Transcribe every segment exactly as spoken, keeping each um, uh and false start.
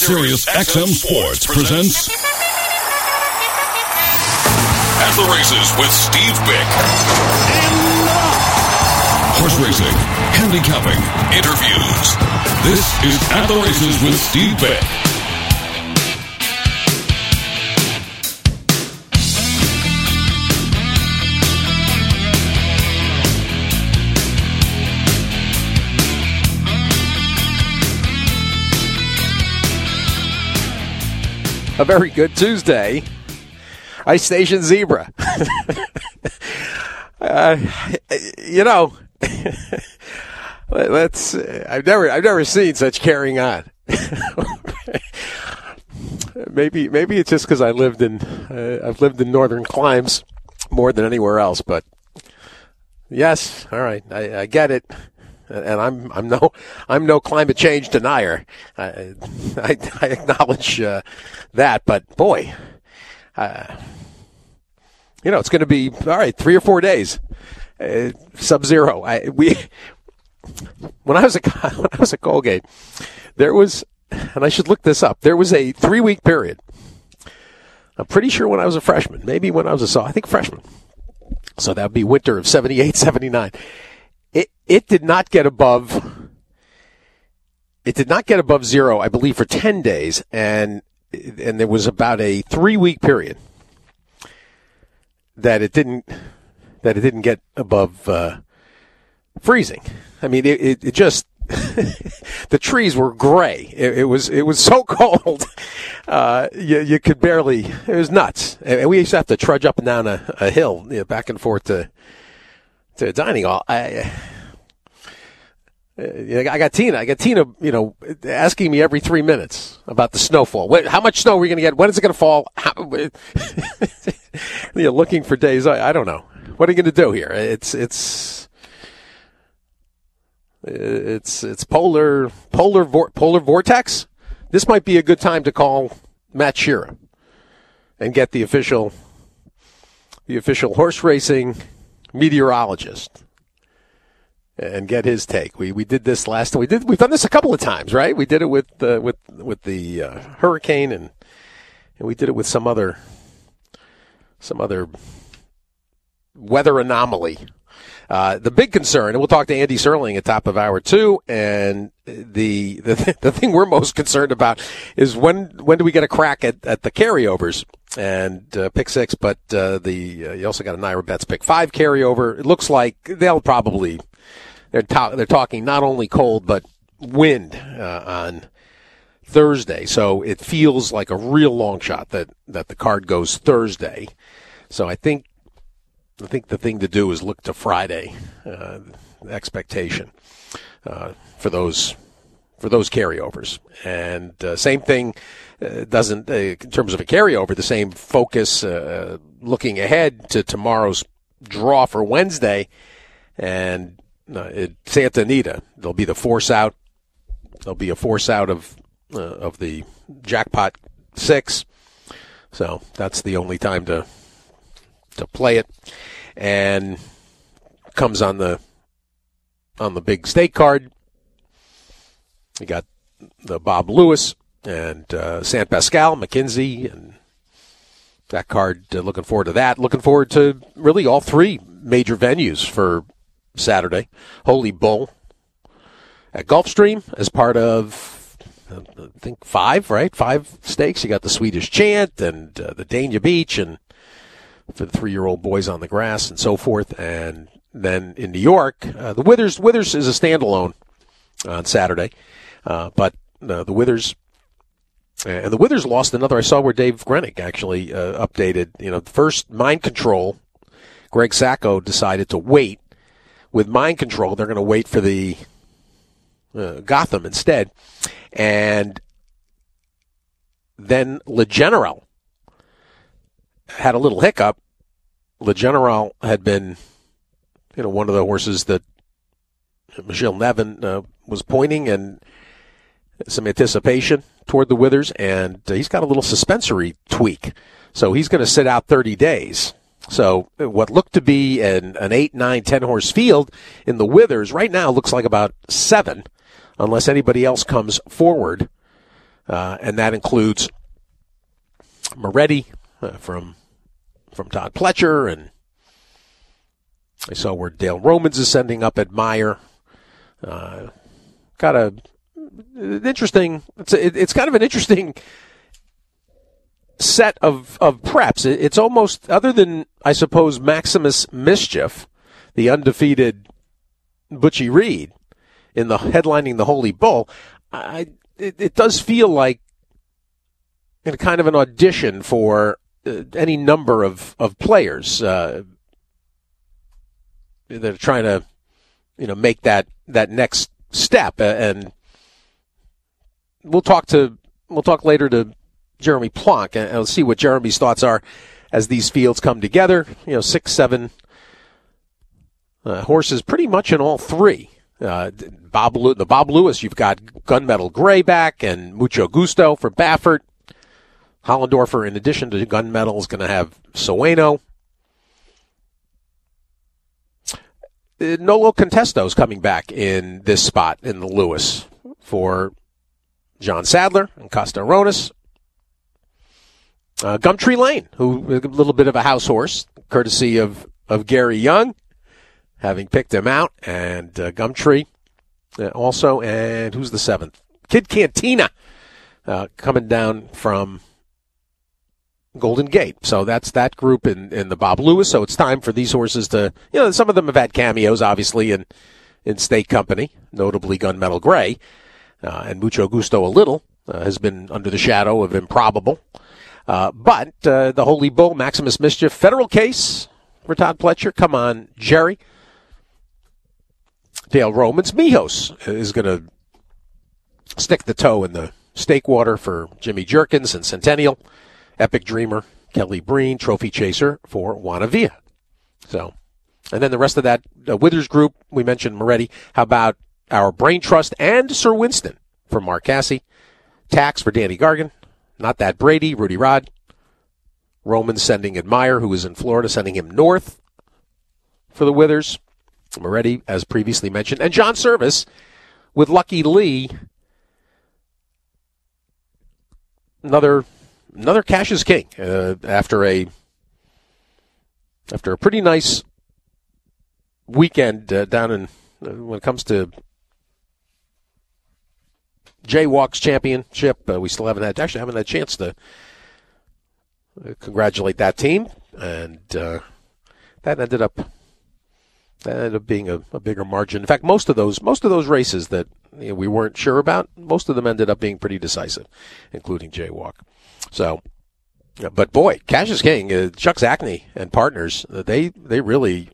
Sirius X M Sports presents At the Races with Steve Bick. Horse racing, handicapping, interviews. This is At the Races with Steve Bick. A very good Tuesday. Ice Station Zebra. uh, you know, let's. I've never, I've never seen such carrying on. maybe, maybe it's just because I lived in, uh, I've lived in northern climes more than anywhere else. But yes, all right, I, I get it. And I'm I'm no I'm no climate change denier. I I, I acknowledge uh, that, but boy, uh, you know it's going to be all right. Three or four days, uh, sub-zero. I we when I was a when I was at Colgate, there was, and I should look this up. There was a three-week period. I'm pretty sure when I was a freshman, maybe when I was a sophomore, I think freshman. So that would be winter of seventy-eight, seventy-nine. It it did not get above it did not get above zero, I believe, for ten days, and and there was about a three week period that it didn't that it didn't get above uh, freezing. I mean, it it, it just the trees were gray. It, it was it was so cold, uh, you you could barely. It was nuts, and we used to have to trudge up and down a, a hill, you know, back and forth to. To a dining hall. I, I got Tina. I got Tina, you know, asking me every three minutes about the snowfall. What, how much snow are we going to get? When is it going to fall? How, you're looking for days. I, I don't know. What are you going to do here? It's it's it's it's polar polar polar vortex. This might be a good time to call Matt Shearer and get the official the official horse racing meteorologist and get his take. We we did this last time. We did. We've done this a couple of times, right? We did it with uh, with with the uh, hurricane, and and we did it with some other some other weather anomaly. Uh, the big concern, and we'll talk to Andy Serling at top of hour two, and the the the thing we're most concerned about is when when do we get a crack at, at the carryovers and uh, pick six, but uh, the uh, you also got a Naira Bets pick five carryover. It looks like they'll probably they're ta- they're talking not only cold but wind uh, on Thursday, so it feels like a real long shot that that the card goes Thursday. So I think. I think the thing to do is look to Friday, uh, expectation uh, for those for those carryovers. And uh, same thing uh, doesn't, uh, in terms of a carryover, the same focus uh, looking ahead to tomorrow's draw for Wednesday. And uh, at Santa Anita, there'll be the force out. There'll be a force out of uh, of the jackpot six. So that's the only time to. to play it, and comes on the on the big stake card. You got the Bob Lewis and uh, Saint Pascal, McKinsey, and that card. Uh, looking forward to that. Looking forward to really all three major venues for Saturday. Holy Bull at Gulfstream as part of, uh, I think, five, right? Five stakes. You got the Swedish Chant and uh, the Dania Beach, and for the three-year-old boys on the grass and so forth. And then in New York, uh, the Withers Withers is a standalone on Saturday. Uh, but uh, the Withers, and the Withers lost another. I saw where Dave Grenick actually uh, updated, you know, first Mind Control, Greg Sacco decided to wait. With Mind Control, they're going to wait for the uh, Gotham instead. And then Le General had a little hiccup. Le General had been, you know, one of the horses that Michelle Nevin uh, was pointing, and some anticipation toward the Withers, and uh, he's got a little suspensory tweak. So he's going to sit out thirty days. So what looked to be an, an eight, nine, ten horse field in the Withers right now looks like about seven, unless anybody else comes forward uh, and that includes Moretti uh, from from Todd Pletcher, and I saw where Dale Romans is sending up at Meyer. Uh, got a an interesting. It's a, it's kind of an interesting set of of preps. It, it's almost, other than I suppose Maximus Mischief, the undefeated Butchie Reed in the headlining the Holy Bull. I it, it does feel like in kind of an audition for uh, any number of of players uh, that are trying to, you know, make that that next step. Uh, and we'll talk to we'll talk later to Jeremy Plonk, and we'll see what Jeremy's thoughts are as these fields come together. You know, six, seven uh, horses, pretty much in all three. Uh, Bob Lew- the Bob Lewis, you've got Gunmetal Gray back and Mucho Gusto for Baffert. Hollendorfer, in addition to Gunmetal, is going to have Soeno. Uh, Nolo Contesto's coming back in this spot in the Lewis for John Sadler and Costa Aronis. Uh, Gumtree Lane, who a little bit of a house horse, courtesy of, of Gary Young, having picked him out, and uh, Gumtree uh, also, and who's the seventh? Kid Cantina uh, coming down from Golden Gate. So that's that group in, in the Bob Lewis. So it's time for these horses to, you know, some of them have had cameos, obviously, in, in State Company, notably Gunmetal Gray, uh, and Mucho Gusto a little, uh, has been under the shadow of Improbable. Uh, but uh, the Holy Bull, Maximus Mischief, federal case for Todd Pletcher. Come on, Jerry. Dale Romans. Mijos is going to stick the toe in the stake water for Jimmy Jerkins and Centennial. Epic Dreamer, Kelly Breen, Trophy Chaser for Juana Villa. So, and then the rest of that uh, Withers group, we mentioned Moretti. How about our Brain Trust and Sir Winston for Mark Casse? Tax for Danny Gargan. Not That Brady, Rudy Rod. Roman sending Admire, who is in Florida, sending him north for the Withers. Moretti, as previously mentioned. And John Service with Lucky Lee. Another another cash is king uh, after a after a pretty nice weekend uh, down in uh, when it comes to Jaywalk's championship. Uh, we still haven't had actually haven't had a chance to uh, congratulate that team, and uh, that ended up that ended up being a, a bigger margin. In fact, most of those most of those races that you know, we weren't sure about, most of them ended up being pretty decisive, including Jaywalk. So, but boy, Cash is king. Uh, Chuck Zachney and partners, uh, they they really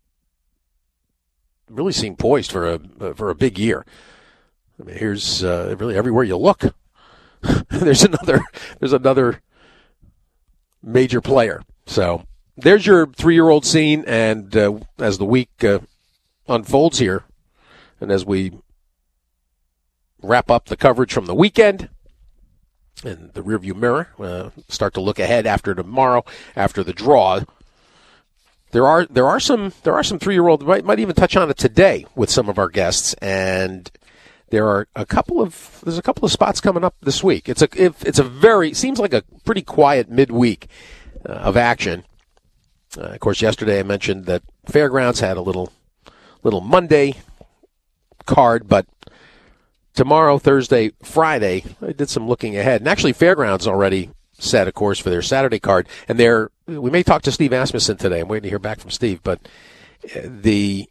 really seem poised for a uh, for a big year. I mean, here's uh, really everywhere you look. there's another there's another major player. So there's your three-year-old scene, and uh, as the week uh, unfolds here, and as we wrap up the coverage from the weekend in the rearview mirror, uh, start to look ahead after tomorrow, after the draw. There are there are some there are some three-year-old might might even touch on it today with some of our guests, and there are a couple of there's a couple of spots coming up this week. It's a it's a very seems like a pretty quiet midweek uh, of action. Uh, of course, yesterday I mentioned that Fairgrounds had a little little Monday card, but tomorrow, Thursday, Friday, I did some looking ahead. And actually, Fairgrounds already set, of course, for their Saturday card. And they're, we may talk to Steve Asmussen today. I'm waiting to hear back from Steve. But the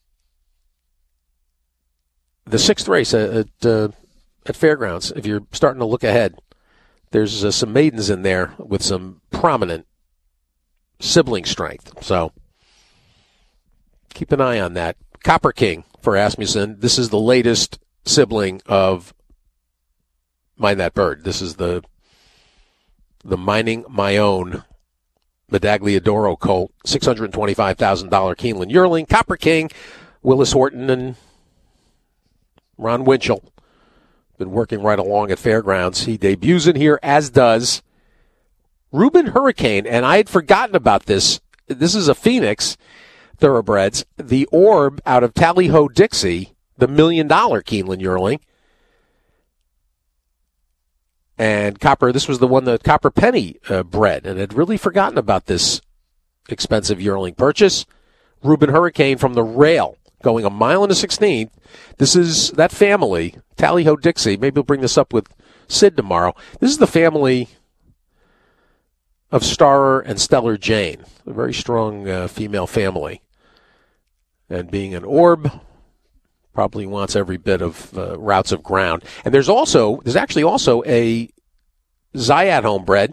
the sixth race at uh, at Fairgrounds, if you're starting to look ahead, there's uh, some maidens in there with some prominent sibling strength. So keep an eye on that. Copper King for Asmussen. This is the latest sibling of Mind That Bird. This is the the Mining My Own Medagliadoro colt, six hundred twenty-five thousand dollars Keeneland yearling. Copper King, Willis Horton and Ron Winchell been working right along at Fairgrounds. He debuts in here, as does Ruben Hurricane, and I had forgotten about this. This is a Phoenix Thoroughbreds. The Orb out of Tally Ho Dixie, the million dollar Keeneland yearling. And Copper, this was the one that Copper Penny uh, bred, and had really forgotten about this expensive yearling purchase. Reuben Hurricane from the rail, going a mile and a sixteenth. This is that family, Tally-Ho Dixie. Maybe we'll bring this up with Sid tomorrow. This is the family of Starer and Stellar Jane, a very strong uh, female family. And being an orb, probably wants every bit of uh, routes of ground. And there's also, there's actually also a Zayat homebred,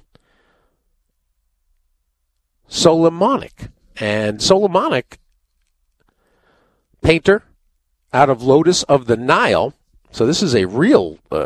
Solomonic. And Solomonic, painter out of Lotus of the Nile. So this is a real uh,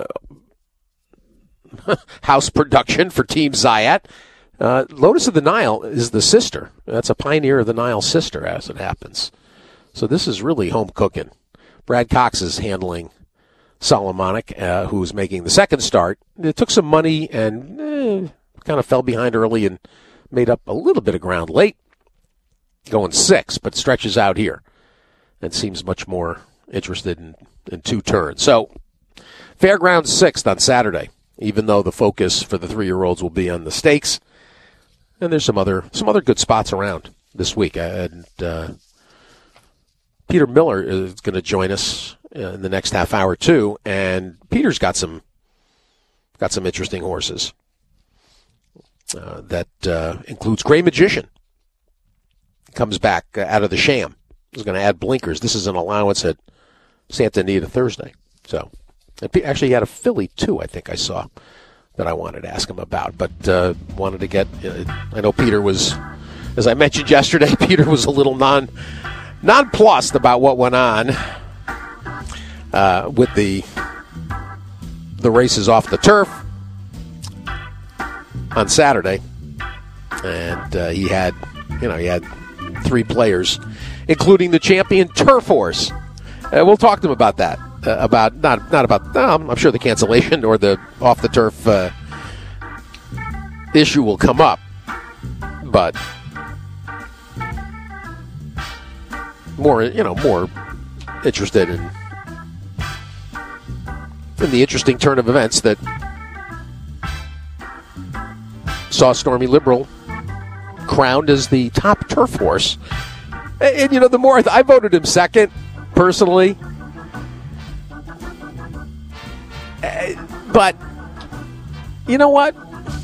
house production for Team Zayat. Uh, Lotus of the Nile is the sister. That's a Pioneer of the Nile sister, as it happens. So this is really home cooking. Brad Cox is handling Solomonic, uh, who's making the second start. It took some money and eh, kind of fell behind early and made up a little bit of ground late, going six, but stretches out here and seems much more interested in, in two turns. So Fairgrounds sixth on Saturday, even though the focus for the three-year-olds will be on the stakes. And there's some other some other good spots around this week. And uh, Peter Miller is going to join us in the next half hour too, and Peter's got some got some interesting horses. Uh, that uh, includes Gray Magician. Comes back uh, out of the sham. He's going to add blinkers. This is an allowance at Santa Anita Thursday. So, and P- actually, he had a filly too. I think I saw that I wanted to ask him about, but uh, wanted to get. Uh, I know Peter was, as I mentioned yesterday, Peter was a little non. nonplussed about what went on uh, with the the races off the turf on Saturday, and uh, he had, you know, he had three players, including the champion turf horse. Uh, we'll talk to him about that, uh, about not not about. Um, I'm sure the cancellation or the off the turf uh, issue will come up, but. More, you know, more interested in, in the interesting turn of events that saw Stormy Liberal crowned as the top turf horse. And, and you know, the more I, th- I voted him second, personally. Uh, but, you know what?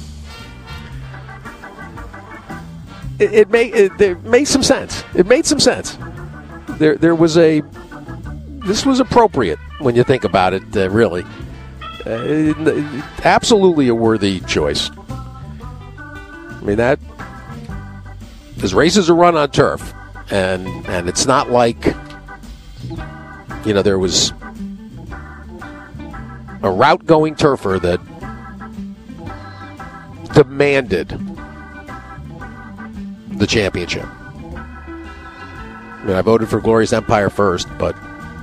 It, it, made, it, it made some sense. It made some sense. There, there was a. This was appropriate when you think about it. Uh, really, uh, absolutely a worthy choice. I mean that. His races are run on turf, and and it's not like, you know, there was a route going turfer that demanded the championship. I mean, I voted for Glorious Empire first, but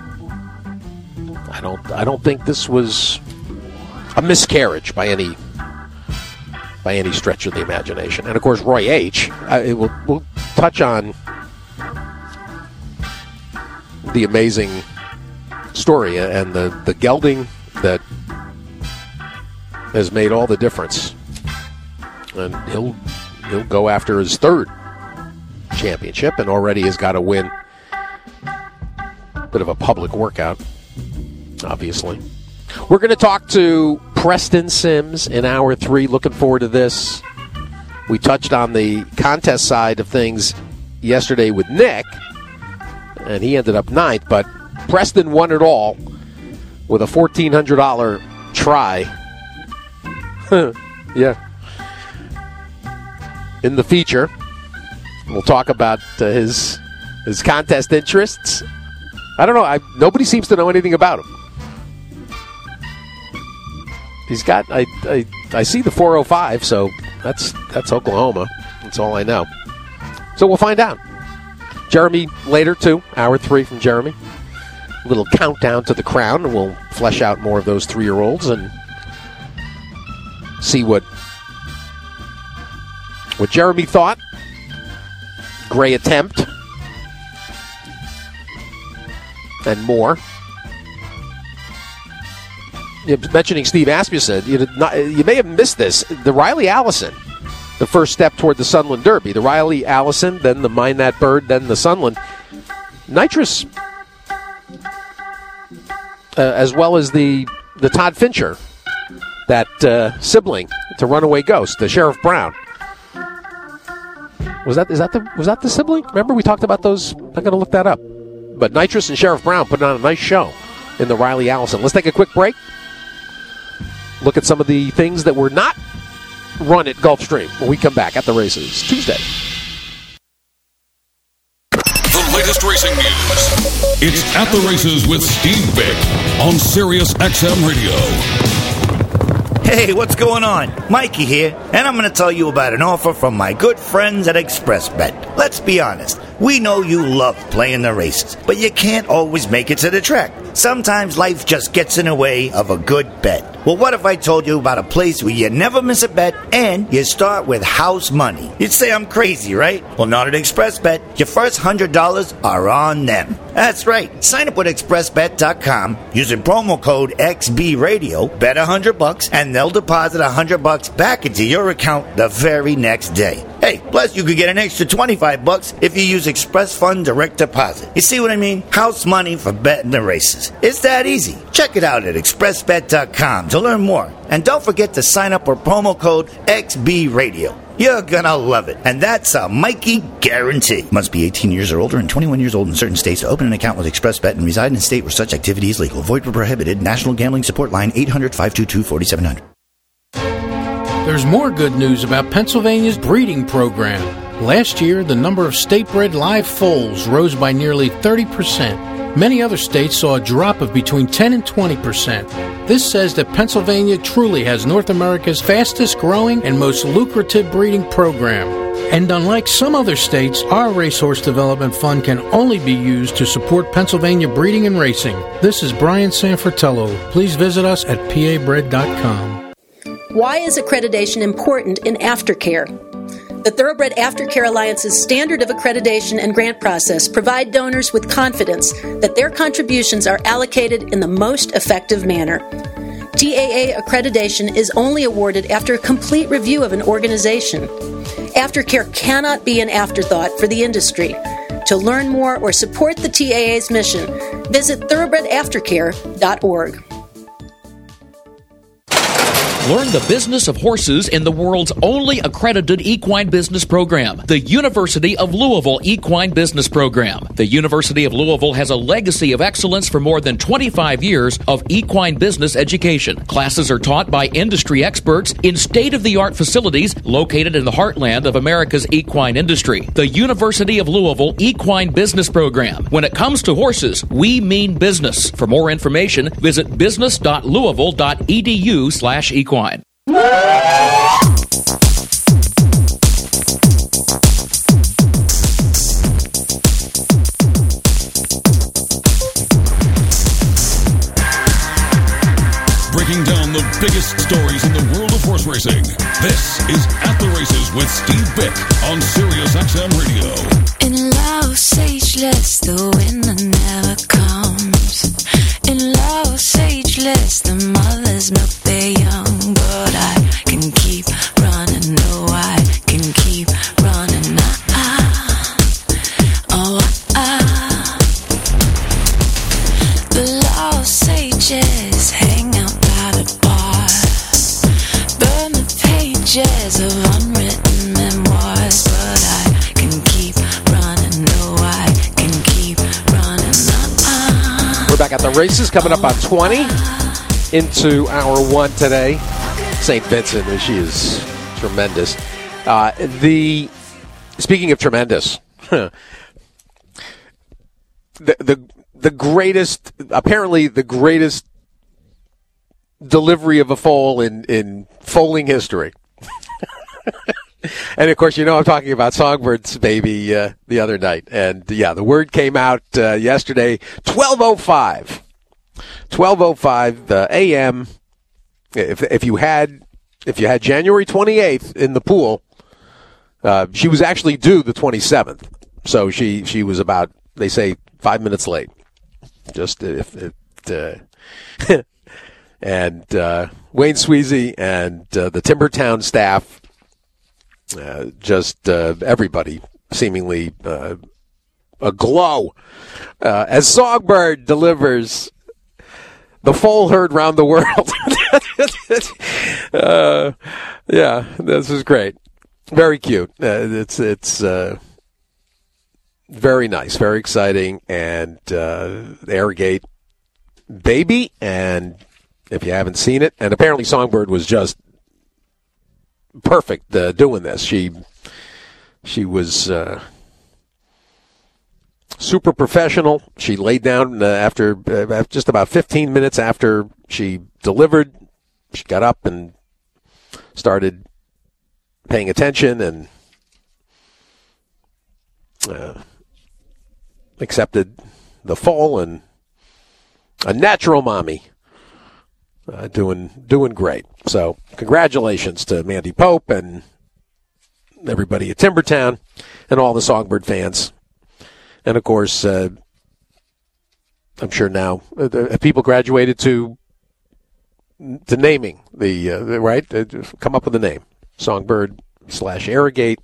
I don't. I don't think this was a miscarriage by any by any stretch of the imagination. And of course, Roy H. I, it will, we'll touch on the amazing story and the the gelding that has made all the difference. And he'll he'll go after his third championship, and already has got to win. Bit of a public workout, obviously. We're going to talk to Preston Sims in hour three. Looking forward to this. We touched on the contest side of things yesterday with Nick, and he ended up ninth, but Preston won it all with a fourteen hundred dollars try. Yeah. In the feature. We'll talk about uh, his his contest interests. I don't know. I, nobody seems to know anything about him. He's got. I, I I see the four oh five, so that's that's Oklahoma. That's all I know. So we'll find out. Jeremy later too. Hour three from Jeremy. A little countdown to the crown, and we'll flesh out more of those three-year-olds and see what what Jeremy thought. Gray attempt. And more. you know, mentioning Steve Asmussen, you, not, you may have missed this. The Riley Allison, the first step toward the Sunland Derby. The Riley Allison, then the Mind That Bird, then the Sunland. Nitrous, uh, as well as the the Todd Fincher, that uh, sibling to Runaway Ghost, the Sheriff Brown. Was that is that the was that the sibling? Remember we talked about those? I'm going to look that up. But Nitrous and Sheriff Brown putting on a nice show in the Riley Allison. Let's take a quick break. Look at some of the things that were not run at Gulfstream when we come back at the races Tuesday. The latest racing news. It's At the Races with Steve Vick on Sirius X M Radio. Hey, what's going on? Mikey here, and I'm going to tell you about an offer from my good friends at ExpressBet. Let's be honest. We know you love playing the races, but you can't always make it to the track. Sometimes life just gets in the way of a good bet. Well, what if I told you about a place where you never miss a bet and you start with house money? You'd say I'm crazy, right? Well, not at ExpressBet. Your first one hundred dollars are on them. That's right. Sign up with express bet dot com using promo code X B Radio, bet one hundred bucks, and they'll deposit one hundred bucks back into your account the very next day. Hey, plus you could get an extra twenty-five bucks if you use Express Fund Direct Deposit. You see what I mean? House money for betting the races. It's that easy. Check it out at express bet dot com to learn more. And don't forget to sign up with promo code X B Radio. You're gonna love it. And that's a Mikey guarantee. Must be eighteen years or older and twenty-one years old in certain states to open an account with ExpressBet and reside in a state where such activity is legal. Void where prohibited. National Gambling Support Line eight hundred, five two two, four seven zero zero. There's more good news about Pennsylvania's breeding program. Last year, the number of state-bred live foals rose by nearly thirty percent. Many other states saw a drop of between ten and twenty percent. This says that Pennsylvania truly has North America's fastest-growing and most lucrative breeding program. And unlike some other states, our Racehorse Development Fund can only be used to support Pennsylvania breeding and racing. This is Brian Sanfratello. Please visit us at P A bred dot com. Why is accreditation important in aftercare? The Thoroughbred Aftercare Alliance's standard of accreditation and grant process provide donors with confidence that their contributions are allocated in the most effective manner. T A A accreditation is only awarded after a complete review of an organization. Aftercare cannot be an afterthought for the industry. To learn more or support the T A A's mission, visit thoroughbred aftercare dot org. Learn the business of horses in the world's only accredited equine business program, the University of Louisville Equine Business Program. The University of Louisville has a legacy of excellence for more than twenty-five years of equine business education. Classes are taught by industry experts in state-of-the-art facilities located in the heartland of America's equine industry. The University of Louisville Equine Business Program. When it comes to horses, we mean business. For more information, visit business dot louisville dot e d u slash equine. Breaking down the biggest stories in the world of horse racing. This is At the Races with Steve Vick on Sirius X M Radio. In Los Ageless, the winter never comes. In Los Ageless, the mothers milk their young, but I can keep running. No, I can keep running. Ah, oh, ah. The Los Ages hang out by the bar, burn the pages of unwritten memoirs, but I can keep running. No, I can keep running. Ah, We're back at the races, coming up on twenty into hour one today. Saint Vincent, she is tremendous. Uh, the speaking of tremendous, the the the greatest, apparently the greatest delivery of a foal in in foaling history. And of course, you know I'm talking about Songbird's baby uh, the other night, and yeah, the word came out uh, yesterday, twelve oh five. twelve oh five uh, a m. If if you had if you had January twenty-eighth in the pool, uh, she was actually due the twenty-seventh. So she, she was about, they say, five minutes late. Just if, if uh, And uh, Wayne Sweezy and uh, the Timbertown staff, uh, just uh, everybody seemingly uh, aglow uh, as Songbird delivers the foal heard round the world. uh, yeah, this is great. Very cute. Uh, it's it's uh, very nice, very exciting, and uh, Airgate baby. And if you haven't seen it, and apparently Songbird was just perfect uh, doing this. She she was uh, super professional. She laid down uh, after uh, just about fifteen minutes after she delivered. She got up and started paying attention and uh, accepted the foal, and a natural mommy. Uh, doing doing great. So congratulations to Mandy Pope and everybody at Timbertown and all the Songbird fans. And, of course, uh, I'm sure now uh, people graduated to to naming the, uh, the right? Uh, come up with a name. Songbird slash Airgate.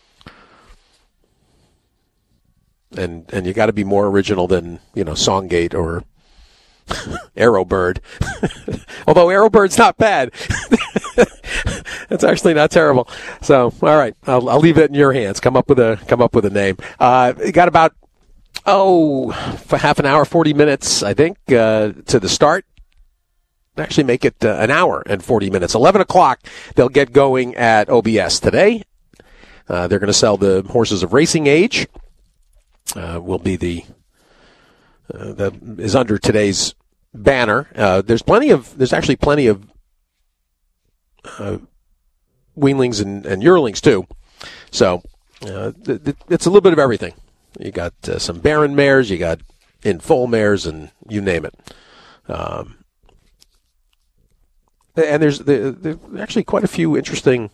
And, and you got to be more original than, you know, Songgate or Arrowbird. Although Arrowbird's not bad. It's actually not terrible. So, all right, I'll, I'll leave it in your hands. Come up with a come up with a name. Uh, got about oh, for half an hour, forty minutes, I think, uh, to the start. Actually, make it uh, an hour and forty minutes. Eleven o'clock, they'll get going at O B S today. Uh, they're going to sell the horses of racing age. Uh, will be the uh, that is under today's banner. Uh, there's plenty of, there's actually plenty of uh, weanlings and, and yearlings too. So uh, th- th- it's a little bit of everything. You got uh, some barren mares, you got in foal mares, and you name it. Um, and there's, there, there's actually quite a few interesting,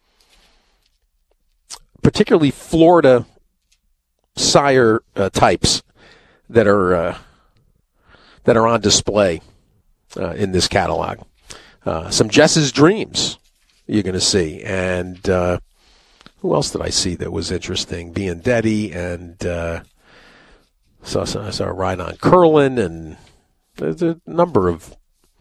particularly Florida sire uh, types that are uh, that are on display uh, in this catalog. Uh, some Jess's Dreams you're going to see, and uh, who else did I see that was interesting? Biandetti, and uh, saw I saw a ride on Curlin, and there's a number of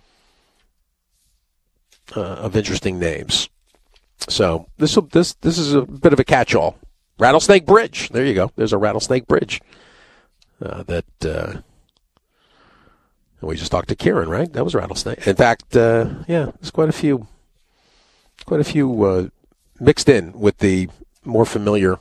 uh, of interesting names. So this will this this is a bit of a catch-all. Rattlesnake Bridge. There you go. There's a Rattlesnake Bridge uh, that. Uh, We just talked to Kieran, right? That was Rattlesnake. In fact, uh, yeah, there's quite a few, quite a few uh, mixed in with the more familiar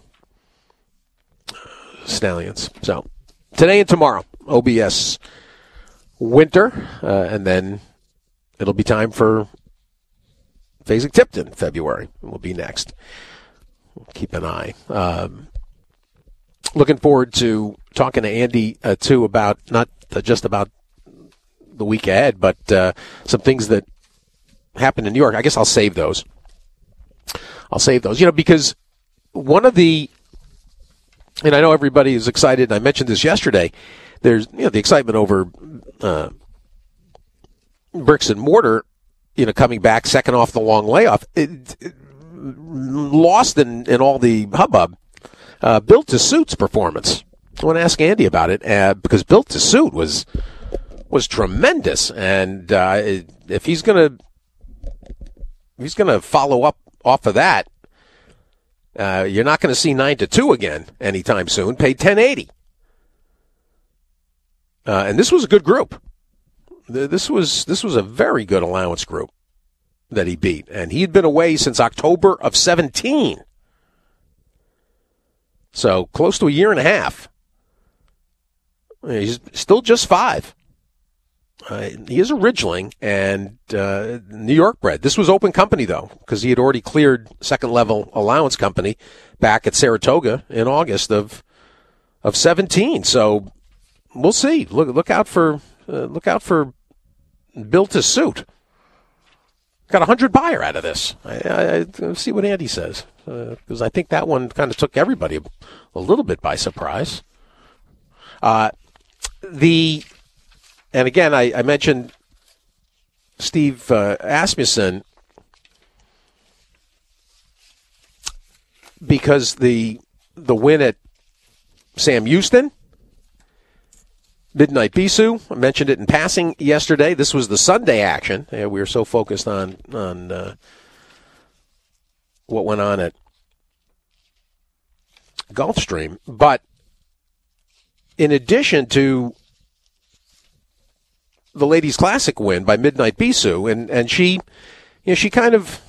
stallions. So today and tomorrow, O B S Winter, uh, and then it'll be time for Fasig-Tipton. February will be next. We'll keep an eye. Um, looking forward to talking to Andy uh, too about not uh, just about the week ahead, but uh, some things that happened in New York. I guess I'll save those. I'll save those, you know, because one of the, and I know everybody is excited, and I mentioned this yesterday, there's, you know, the excitement over uh, bricks and mortar, you know, coming back second off the long layoff. It, it, lost in, in all the hubbub, uh, Built to Suit's performance. I want to ask Andy about it, uh, because Built to Suit was was tremendous, and uh, if he's gonna he's gonna follow up off of that, uh, you're not going to see nine to two again anytime soon. Paid ten eighty, uh, and this was a good group. This was this was a very good allowance group that he beat, and he had been away since October of seventeen, so close to a year and a half. He's still just five. Uh, he is a Ridgeling and uh, New York bred. This was open company, though, because he had already cleared second-level allowance company back at Saratoga in August of of seventeen. So we'll see. Look look out for uh, look out for Built to Suit. Got a hundred buyer out of this. I, I, I see what Andy says, because uh, I think that one kind of took everybody a, a little bit by surprise. Uh, the And again, I, I mentioned Steve uh, Asmussen because the the win at Sam Houston, Midnight Bisou, I mentioned it in passing yesterday. This was the Sunday action. Yeah, we were so focused on on uh, what went on at Gulfstream. But in addition to the Ladies Classic win by Midnight Bisou, and, and she, you know, she kind of,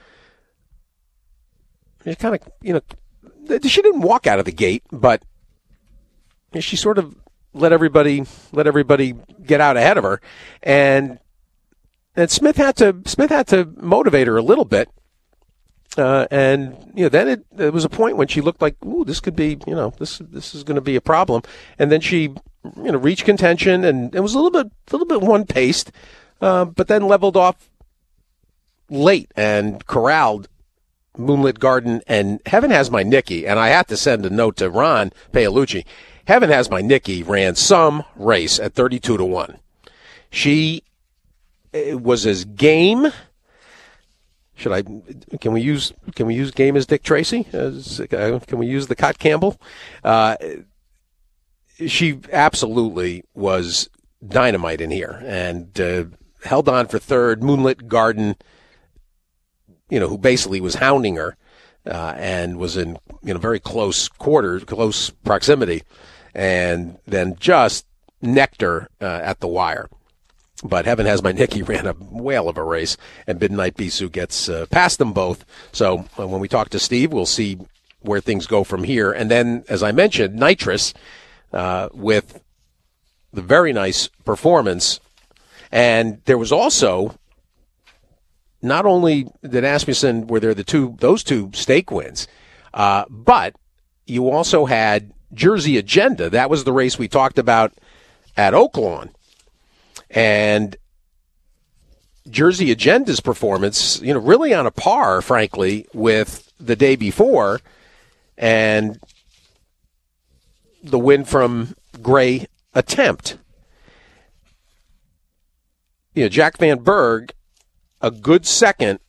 she kind of, you know, she didn't walk out of the gate, but she sort of let everybody let everybody get out ahead of her, and and Smith had to Smith had to motivate her a little bit, uh, and you know then it, it was a point when she looked like, ooh, this could be, you know, this this is going to be a problem, and then she, you know, reached contention, and it was a little bit a little bit one paced, uh, but then leveled off late and corralled Moonlit Garden and Heaven Has My Nikki, and I had to send a note to Ron Paolucci. Heaven Has My Nikki ran some race at thirty-two to one. She was as game. Should I? Can we use? Can we use game as Dick Tracy? As, uh, can we use the Cot Campbell? Uh, she absolutely was dynamite in here and uh, held on for third. Moonlit Garden, you know, who basically was hounding her uh, and was in, you know, very close quarters, close proximity. And then just necked her uh, at the wire. But Heaven Has My Nikki ran a whale of a race, and Midnight Bisou gets uh, past them both. So uh, when we talk to Steve, we'll see where things go from here. And then, as I mentioned, Nitrous uh, with the very nice performance. And there was also, not only did Asmussen, were there the two those two stake wins, uh, but you also had Jersey Agenda. That was the race we talked about at Oaklawn. And Jersey Agenda's performance, you know, really on a par, frankly, with the day before. And the win from Gray Attempt. You know, Jack Van Berg, a good second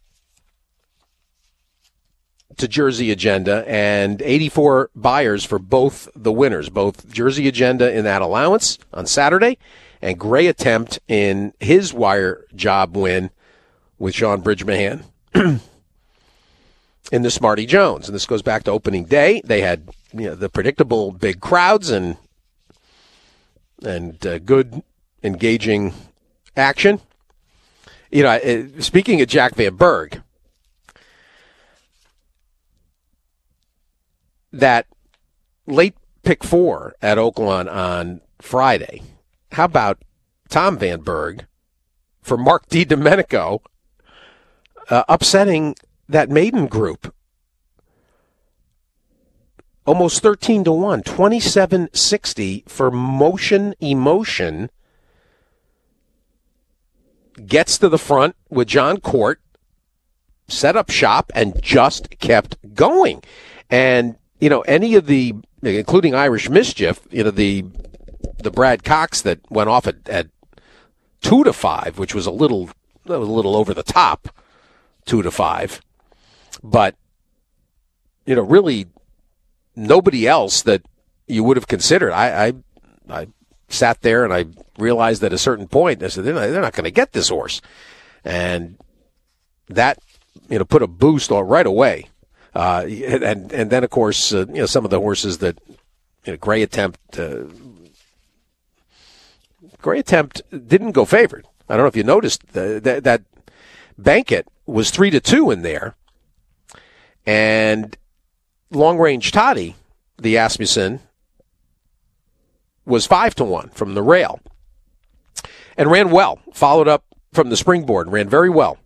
to Jersey Agenda, and eighty-four buyers for both the winners, both Jersey Agenda in that allowance on Saturday and Gray Attempt in his wire job win with Sean Bridgman in the Smarty Jones. And this goes back to opening day. They had, you know, the predictable big crowds and and uh, good engaging action. You know, speaking of Jack Van Berg, that late pick four at Oaklawn on Friday. How about Tom Van Berg for Mark DiDomenico uh, upsetting that maiden group? Almost thirteen to one, twenty-seven sixty for Motion Emotion. Gets to the front with John Court, set up shop, and just kept going. And you know, any of the, including Irish Mischief, you know, the the Brad Cox that went off at, at two to five, which was a little, that was a little over the top, two to five. But, you know, really nobody else that you would have considered. I, I, I sat there and I realized at a certain point, I said, they're not, they're not going to get this horse. And that, you know, put a boost on right away. Uh, and and then of course uh, you know, some of the horses that, you know, Gray Attempt uh, Gray Attempt didn't go favored. I don't know if you noticed the, that that Bankit was three to two in there, and Long Range Toddy, the Asmussen, was five to one from the rail, and ran well. Followed up from the springboard and ran very well.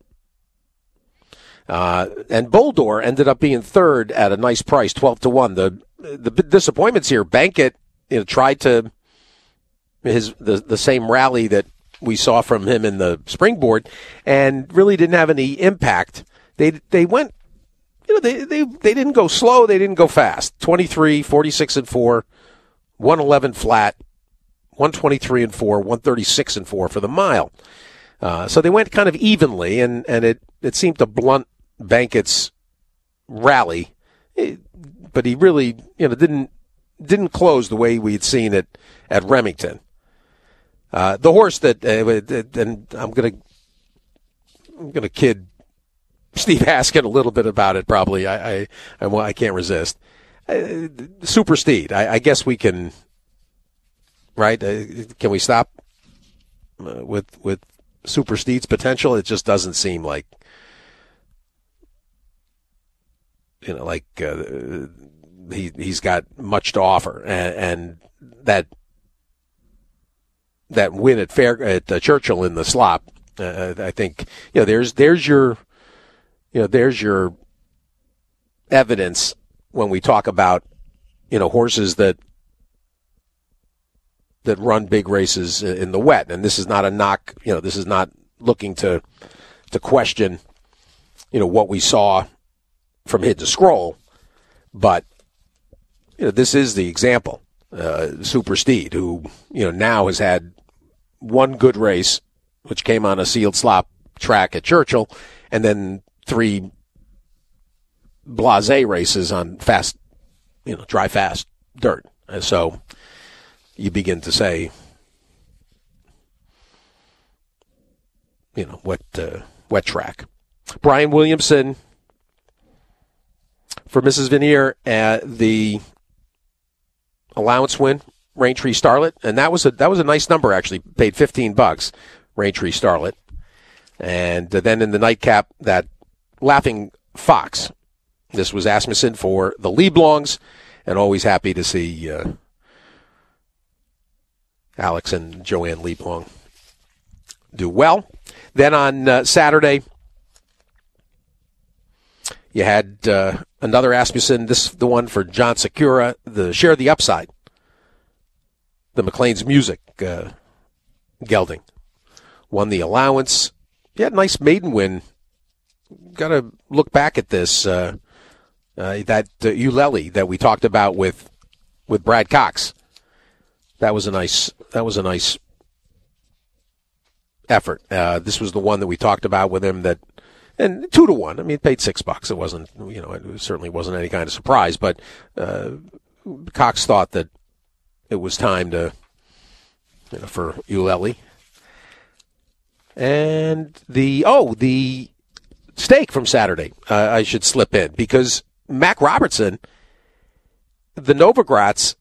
Uh, and Boldor ended up being third at a nice price, twelve to one. The the disappointments here, Bankit, you know, tried to his the the same rally that we saw from him in the springboard, and really didn't have any impact. They they went, you know, they they they didn't go slow, they didn't go fast. twenty-three, forty-six and four, one eleven flat, one twenty-three and four, one thirty-six and four for the mile. Uh, so they went kind of evenly, and, and it, it seemed to blunt Bankett's rally. It, but he really, you know, didn't didn't close the way we'd seen it at Remington. Uh, the horse that, uh, and I'm gonna I'm gonna kid Steve Haskin a little bit about it. Probably, I I I, I can't resist. Uh, Super Steed. I, I guess we can. Right? Uh, can we stop uh, with with Super Steed's potential? It just doesn't seem like. You know, like uh, he he's got much to offer, and, and that that win at Fair at uh, Churchill in the slop, uh, I think you know there's there's your you know there's your evidence when we talk about you know horses that that run big races in the wet, and this is not a knock. You know, this is not looking to to question you know what we saw from Hidden Scroll, but you know this is the example. Uh, Super Steed, who you know now has had one good race, which came on a sealed slop track at Churchill, and then three blasé races on fast, you know, dry fast dirt. And so you begin to say, you know, what uh, wet track. Brian Williamson. For Missus Veneer, uh, the allowance win, Raintree Starlet, and that was a that was a nice number actually. Paid fifteen bucks, Raintree Starlet, and uh, then in the nightcap that Laughing Fox. This was Asmussen for the Leblongs, and always happy to see uh, Alex and Joanne Leblong do well. Then on uh, Saturday. You had uh, another Asmussen, this the one for John Secura, the Share the Upside, the McLean's Music uh, gelding. Won the allowance. You had a nice maiden win. Got to look back at this, uh, uh, that uh, Uleli that we talked about with with Brad Cox. That was a nice. That was a nice effort. Uh, this was the one that we talked about with him that. And two to one. I mean, it paid six bucks. It wasn't, you know, it certainly wasn't any kind of surprise. But uh, Cox thought that it was time to, you know, for Uleli. And the oh, the stake from Saturday. Uh, I should slip in because Mac Robertson, the Novogratz,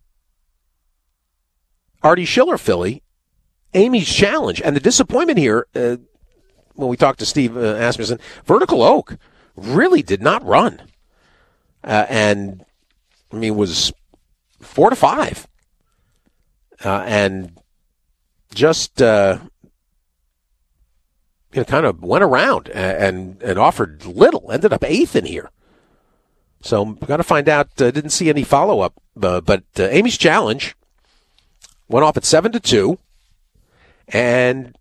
Artie Schiller filly, Amy's Challenge, and the disappointment here. Uh, When we talked to Steve uh, Asmussen, Vertical Oak really did not run. Uh, and, I mean, was four to five. Uh, and just, uh, you know, kind of went around and, and offered little. Ended up eighth in here. So, we've got to find out. Uh, didn't see any follow-up. Uh, but uh, Amy's Challenge went off at seven to two. And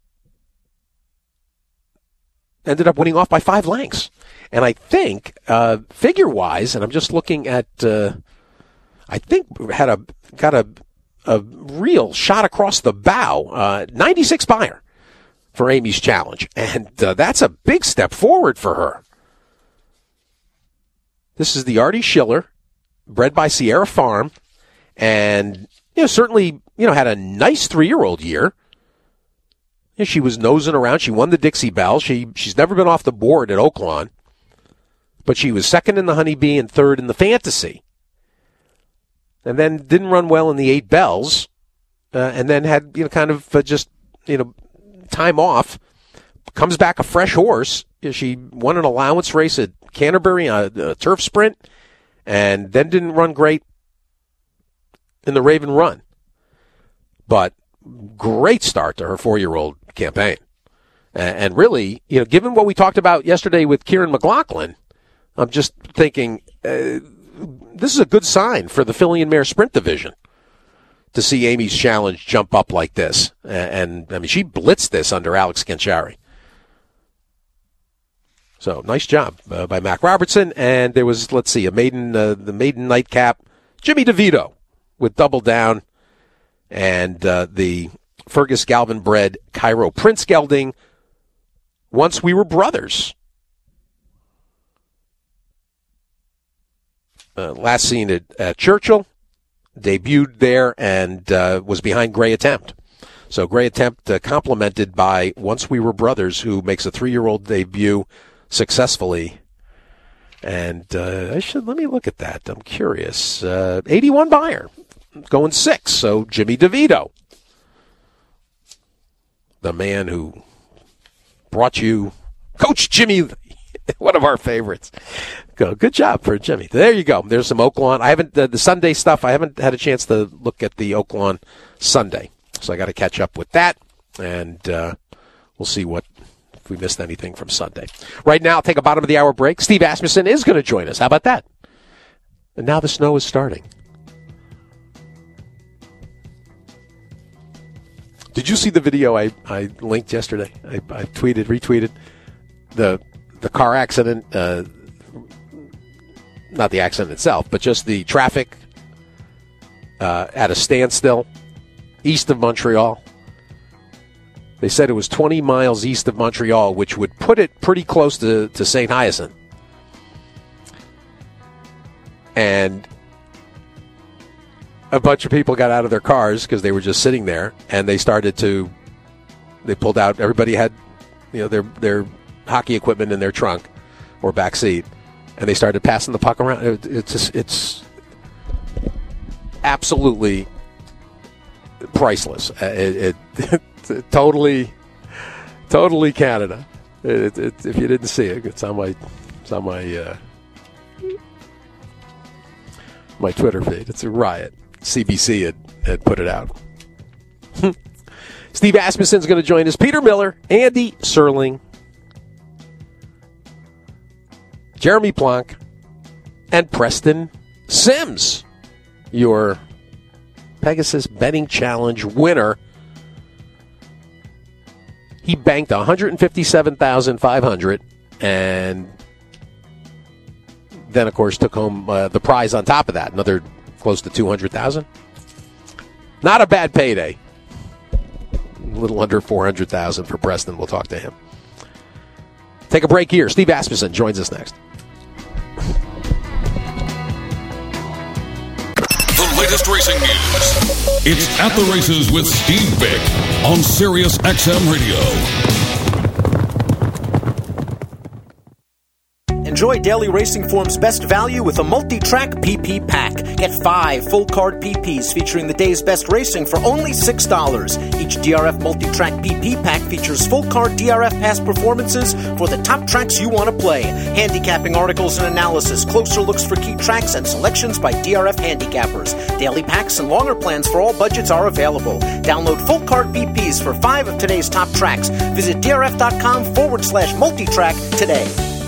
ended up winning off by five lengths. And I think, uh, figure-wise, and I'm just looking at, uh, I think had a got a a real shot across the bow, uh, ninety-six buyer for Amy's Challenge. And uh, that's a big step forward for her. This is the Artie Schiller, bred by Sierra Farm, and you know certainly you know had a nice three-year-old year. She was nosing around. She won the Dixie Belle. She she's never been off the board at Oaklawn, but she was second in the Honeybee and third in the Fantasy. And then didn't run well in the Eight Bells, uh, and then had you know kind of uh, just you know time off. Comes back a fresh horse. She won an allowance race at Canterbury, a, a turf sprint, and then didn't run great in the Raven Run. But great start to her four-year-old campaign. And really, you know, given what we talked about yesterday with Kieran McLaughlin, I'm just thinking uh, this is a good sign for the filly and mare sprint division to see Amy's Challenge jump up like this. And, and I mean, she blitzed this under Alex Canchari. So nice job uh, by Mac Robertson. And there was, let's see, a maiden, uh, the maiden nightcap, Jimmy DeVito with Double Down, and uh, the Fergus Galvin bred Cairo Prince gelding Once We Were Brothers. Uh, last seen at, at Churchill, debuted there and uh, was behind Grey Attempt. So Grey Attempt uh, complemented by Once We Were Brothers, who makes a three-year-old debut successfully. And uh, I should let me look at that. I'm curious. Uh, eighty-one buyer, going six. So Jimmy DeVito, the man who brought you Coach Jimmy, one of our favorites. Go, good job for Jimmy. There you go. There's some Oaklawn. I haven't uh, the Sunday stuff. I haven't had a chance to look at the Oaklawn Sunday, so I got to catch up with that, and uh, we'll see what if we missed anything from Sunday. Right now, I'll take a bottom of the hour break. Steve Asmussen is going to join us. How about that? And now the snow is starting. Did you see the video I, I linked yesterday? I, I tweeted, retweeted the the car accident. Uh, not the accident itself, but just the traffic uh, at a standstill east of Montreal. They said it was twenty miles east of Montreal, which would put it pretty close to, to Saint Hyacinthe. And a bunch of people got out of their cars because they were just sitting there, and they started to, they pulled out, everybody had, you know, their their hockey equipment in their trunk or back seat, and they started passing the puck around. It, it's just, it's absolutely priceless. It, it, it totally, totally Canada. It, it, if you didn't see it, it's on my, it's on my, uh, my Twitter feed. It's a riot. C B C had, had put it out. Steve Asmussen's going to join us. Peter Miller, Andy Serling, Jeremy Plonk, and Preston Sims, your Pegasus Betting Challenge winner. He banked one hundred fifty-seven thousand five hundred dollars and then, of course, took home uh, the prize on top of that, another close to two hundred thousand dollars. Not a bad payday. A little under four hundred thousand dollars for Preston. We'll talk to him. Take a break here. Steve Asmussen joins us next. The latest racing news. It's At the Races with Steve Vick on Sirius X M Radio. Enjoy Daily Racing Form's best value with a multi-track P P pack. Get five full-card P Ps featuring the day's best racing for only six dollars. Each D R F multi-track P P pack features full-card D R F past performances for the top tracks you want to play, handicapping articles and analysis, closer looks for key tracks, and selections by D R F handicappers. Daily packs and longer plans for all budgets are available. Download full-card P Ps for five of today's top tracks. Visit drf.com forward slash multi-track today.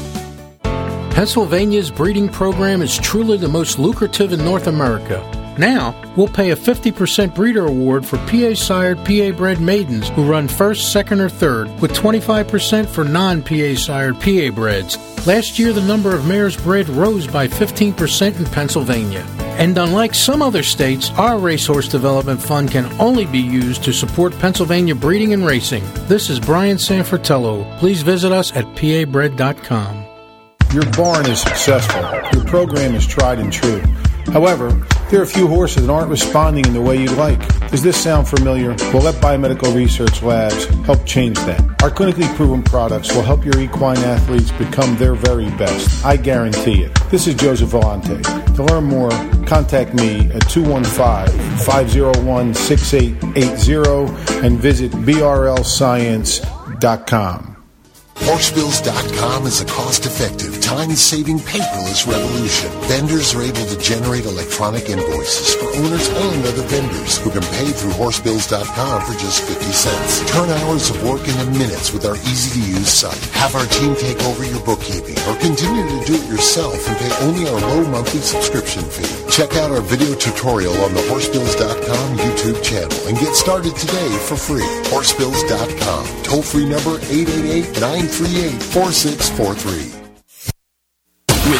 Pennsylvania's breeding program is truly the most lucrative in North America. Now, we'll pay a fifty percent breeder award for P A-sired, P A-bred maidens who run first, second, or third, with twenty-five percent for non-P A-sired, P A-breds. Last year, the number of mares bred rose by fifteen percent in Pennsylvania. And unlike some other states, our Racehorse Development Fund can only be used to support Pennsylvania breeding and racing. This is Brian Sanfratello. Please visit us at P A bred dot com. Your barn is successful. Your program is tried and true. However, there are a few horses that aren't responding in the way you'd like. Does this sound familiar? Well, let Biomedical Research Labs help change that. Our clinically proven products will help your equine athletes become their very best. I guarantee it. This is Joseph Vellante. To learn more, contact me at two one five, five oh one, six eight eight zero and visit B R L science dot com. Horsebills dot com is a cost-effective, time-saving paperless revolution. Vendors are able to generate electronic invoices for owners and other vendors who can pay through Horsebills dot com for just fifty cents. Turn hours of work into minutes with our easy-to-use site. Have our team take over your bookkeeping or continue to do it yourself and pay only our low monthly subscription fee. Check out our video tutorial on the Horsebills dot com YouTube channel and get started today for free. Horsebills dot com. Toll-free number eight eight eight, nine three eight, four six four three. With thirty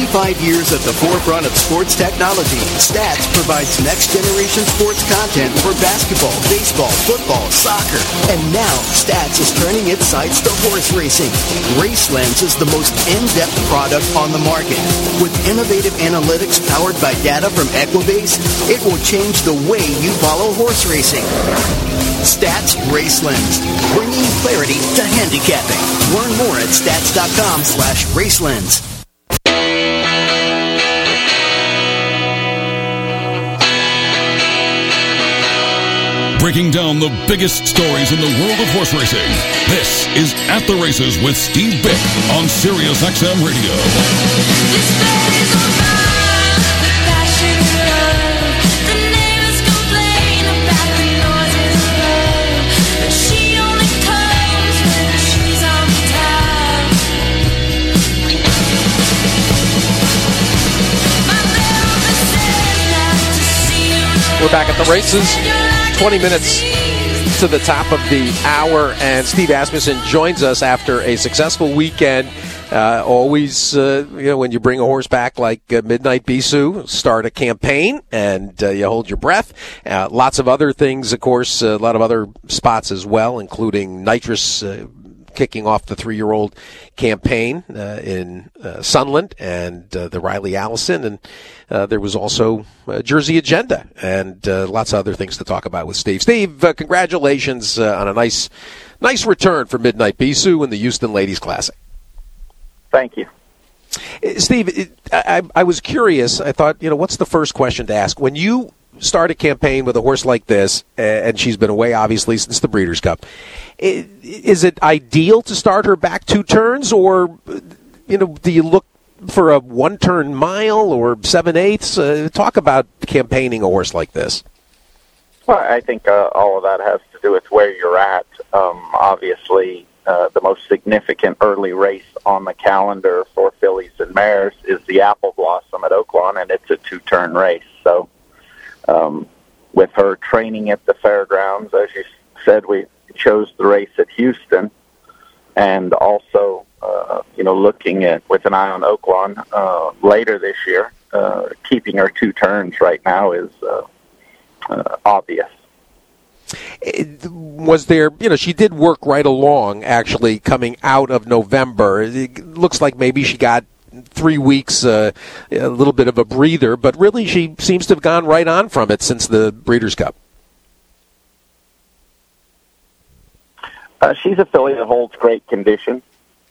twenty-five years at the forefront of sports technology, Stats provides next-generation sports content for basketball, baseball, football, soccer. And now, Stats is turning its sights to horse racing. RaceLens is the most in-depth product on the market. With innovative analytics powered by data from Equibase, it will change the way you follow horse racing. Stats RaceLens, bringing clarity to handicapping. Learn more at stats.com slash RaceLens. Breaking down the biggest stories in the world of horse racing. This is At the Races with Steve Bick on Sirius X M Radio. We're back at the races. twenty minutes to the top of the hour, and Steve Asmussen joins us after a successful weekend. Uh, always, uh, you know, when you bring a horse back like uh, Midnight Bisou, start a campaign, and uh, you hold your breath. Uh, lots of other things, of course, a lot of other spots as well, including Nitrous uh, kicking off the three-year-old campaign uh, in uh, Sunland and uh, the Riley Allison, and uh, there was also uh, Jersey Agenda and uh, lots of other things to talk about with Steve. Steve, uh, congratulations uh, on a nice, nice return for Midnight Bisou in the Houston Ladies Classic. Thank you. Steve, it, I, I was curious. I thought, you know, what's the first question to ask when you start a campaign with a horse like this, and she's been away obviously since the Breeders' Cup? Is it ideal to start her back two turns, or you know, do you look for a one-turn mile or seven-eighths? Uh, talk about campaigning a horse like this. Well, I think uh, all of that has to do with where you're at. Um, obviously, uh, the most significant early race on the calendar for fillies and mares is the Apple Blossom at Oaklawn, and it's a two-turn race. So um, with her training at the fairgrounds, as you said, we chose the race at Houston, and also, uh, you know, looking at with an eye on Oaklawn uh, later this year. Uh, keeping her two turns right now is uh, uh, obvious. Was there, you know, she did work right along, actually, coming out of November. It looks like maybe she got three weeks, uh, a little bit of a breather, but really she seems to have gone right on from it since the Breeders' Cup. Uh, she's a filly that holds great condition.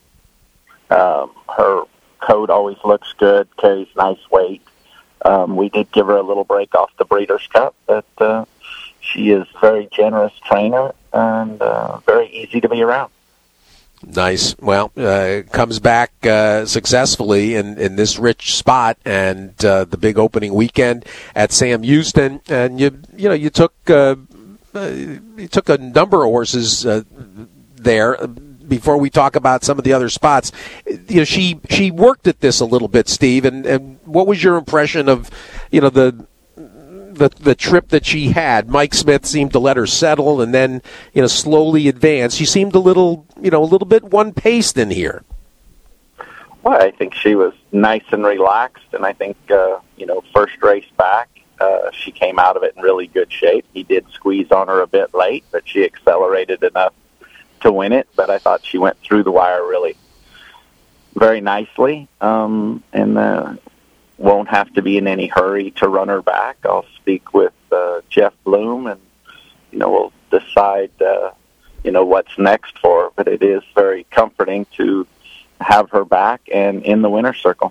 Um, her coat always looks good, carries nice weight. Um, we did give her a little break off the Breeders' Cup, but uh, she is a very generous trainer and uh, very easy to be around. Nice. Well, uh, comes back uh, successfully in, in this rich spot, and uh, the big opening weekend at Sam Houston, and you you know you took uh, uh, you took a number of horses uh, there. Before we talk about some of the other spots, you know she she worked at this a little bit, Steve, and, and what was your impression of you know the the the trip that she had? Mike Smith seemed to let her settle and then, you know, slowly advance. She seemed a little, you know, a little bit one-paced in here. Well, I think she was nice and relaxed, and I think, uh, you know, first race back, uh, she came out of it in really good shape. He did squeeze on her a bit late, but she accelerated enough to win it. But I thought she went through the wire really very nicely, um, and uh, won't have to be in any hurry to run her back. I'll speak with uh, Jeff Bloom, and you know we'll decide uh, you know what's next for her. But it is very comforting to have her back and in the winner's circle.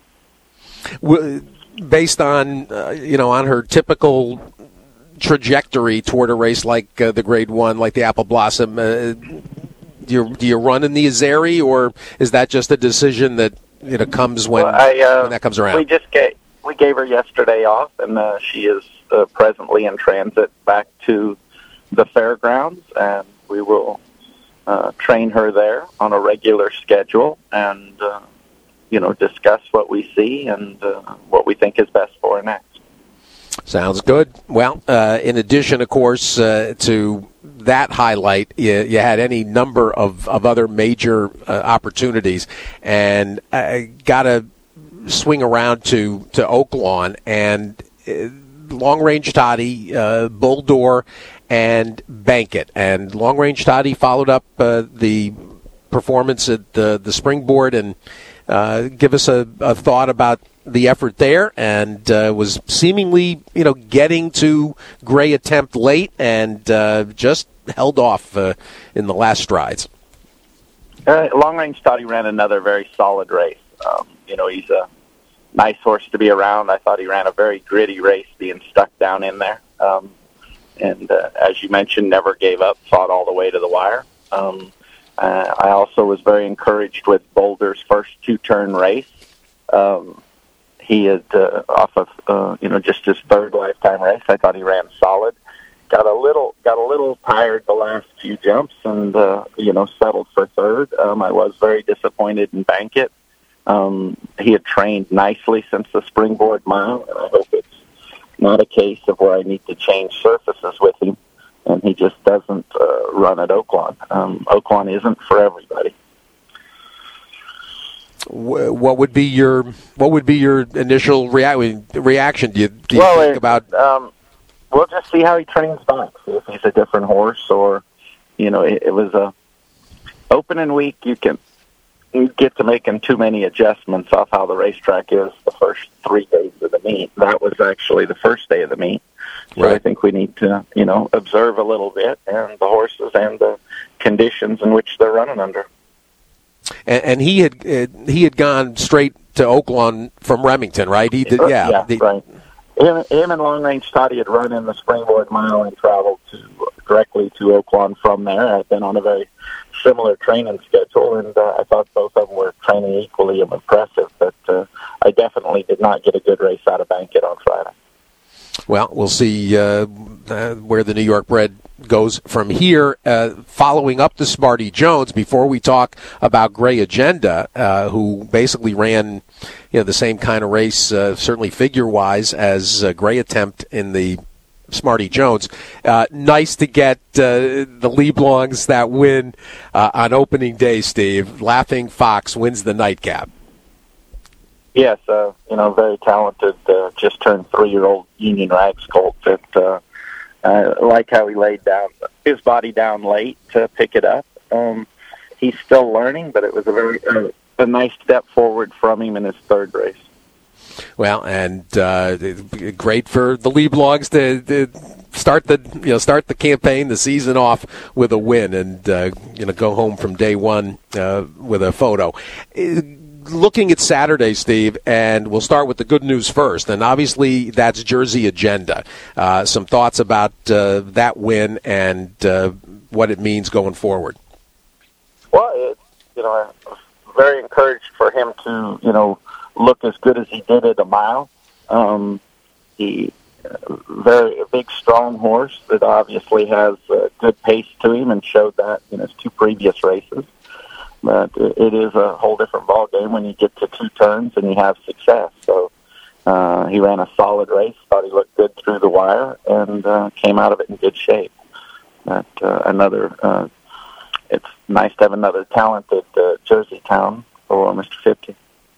Based on uh, you know on her typical trajectory toward a race like uh, the Grade One, like the Apple Blossom, uh, do you do you run in the Azeri, or is that just a decision that you know comes when, well, I, uh, when that comes around? We just gave we gave her yesterday off, and uh, she is uh, presently in transit back to the fairgrounds, and we will uh, train her there on a regular schedule, and uh, you know discuss what we see and uh, what we think is best for her next. Sounds good. Well, uh, in addition, of course, uh, to that highlight, you, you had any number of, of other major uh, opportunities, and I got to swing around to to Oaklawn and uh, Long Range Toddy, uh, Bull Door, and Bankit. And Long Range Toddy followed up uh, the performance at the the Springboard and uh, give us a, a thought about the effort there, and uh, was seemingly, you know, getting to Gray attempt late and uh, just held off uh, in the last strides. Uh, Long Range Toddy ran another very solid race. Um, you know, he's a nice horse to be around. I thought he ran a very gritty race, being stuck down in there. Um, and uh, as you mentioned, never gave up, fought all the way to the wire. Um, uh, I also was very encouraged with Boulder's first two-turn race. Um, he had, uh, off of, uh, you know, just his third lifetime race, I thought he ran solid. Got a little, got a little tired the last few jumps, and uh, you know, settled for third. Um, I was very disappointed in Bankit. Um, he had trained nicely since the Springboard Mile, and I hope it's not a case of where I need to change surfaces with him, and he just doesn't uh, run at Oaklawn. Um, Oaklawn isn't for everybody. What would be your What would be your initial rea- reaction? Do you, do you well, think it, about? Um, We'll just see how he trains back, see if he's a different horse, or, you know, it, it was a opening week. You can you get to making too many adjustments off how the racetrack is the first three days of the meet. That was actually the first day of the meet. So right. I think we need to, you know, observe a little bit, and the horses and the conditions in which they're running under. And, and he had uh, he had gone straight to Oaklawn from Remington, right? He did, yeah. Yeah, the, right. Him, him and Long Range Toddy had run in the Springboard Mile and traveled to directly to Oaklawn from there. I've been on a very similar training schedule, and uh, I thought both of them were training equally impressive, but uh, I definitely did not get a good race out of Bankit on Friday. Well, we'll see uh, uh, where the New York bred goes from here. Uh, following up to Smarty Jones, before we talk about Gray Agenda, uh, who basically ran, you know, the same kind of race, uh, certainly figure-wise, as uh, Gray Attempt in the Smarty Jones. Uh, nice to get uh, the Leblongs that win uh, on opening day, Steve. Laughing Fox wins the nightcap. Yes, uh, you know, very talented, uh, just turned three-year-old Union Rags colt that uh, I like how he laid down his body down late to pick it up. Um, he's still learning, but it was a very uh, a nice step forward from him in his third race. Well, and uh, great for the Leblongs to, to start the you know start the campaign, the season off with a win, and uh, you know go home from day one uh, with a photo. Looking at Saturday, Steve, and we'll start with the good news first, and obviously that's Jersey Agenda. Uh, some thoughts about uh, that win and uh, what it means going forward. Well, it, you know, I was very encouraged for him to, you know, look as good as he did at a mile. Um, he uh, very a big, strong horse that obviously has uh, good pace to him, and showed that in his two previous races. But it is a whole different ball game when you get to two turns and you have success. So uh, he ran a solid race, thought he looked good through the wire, and uh, came out of it in good shape. But uh, another, uh, it's nice to have another talented uh, Jersey town for Mister fifty.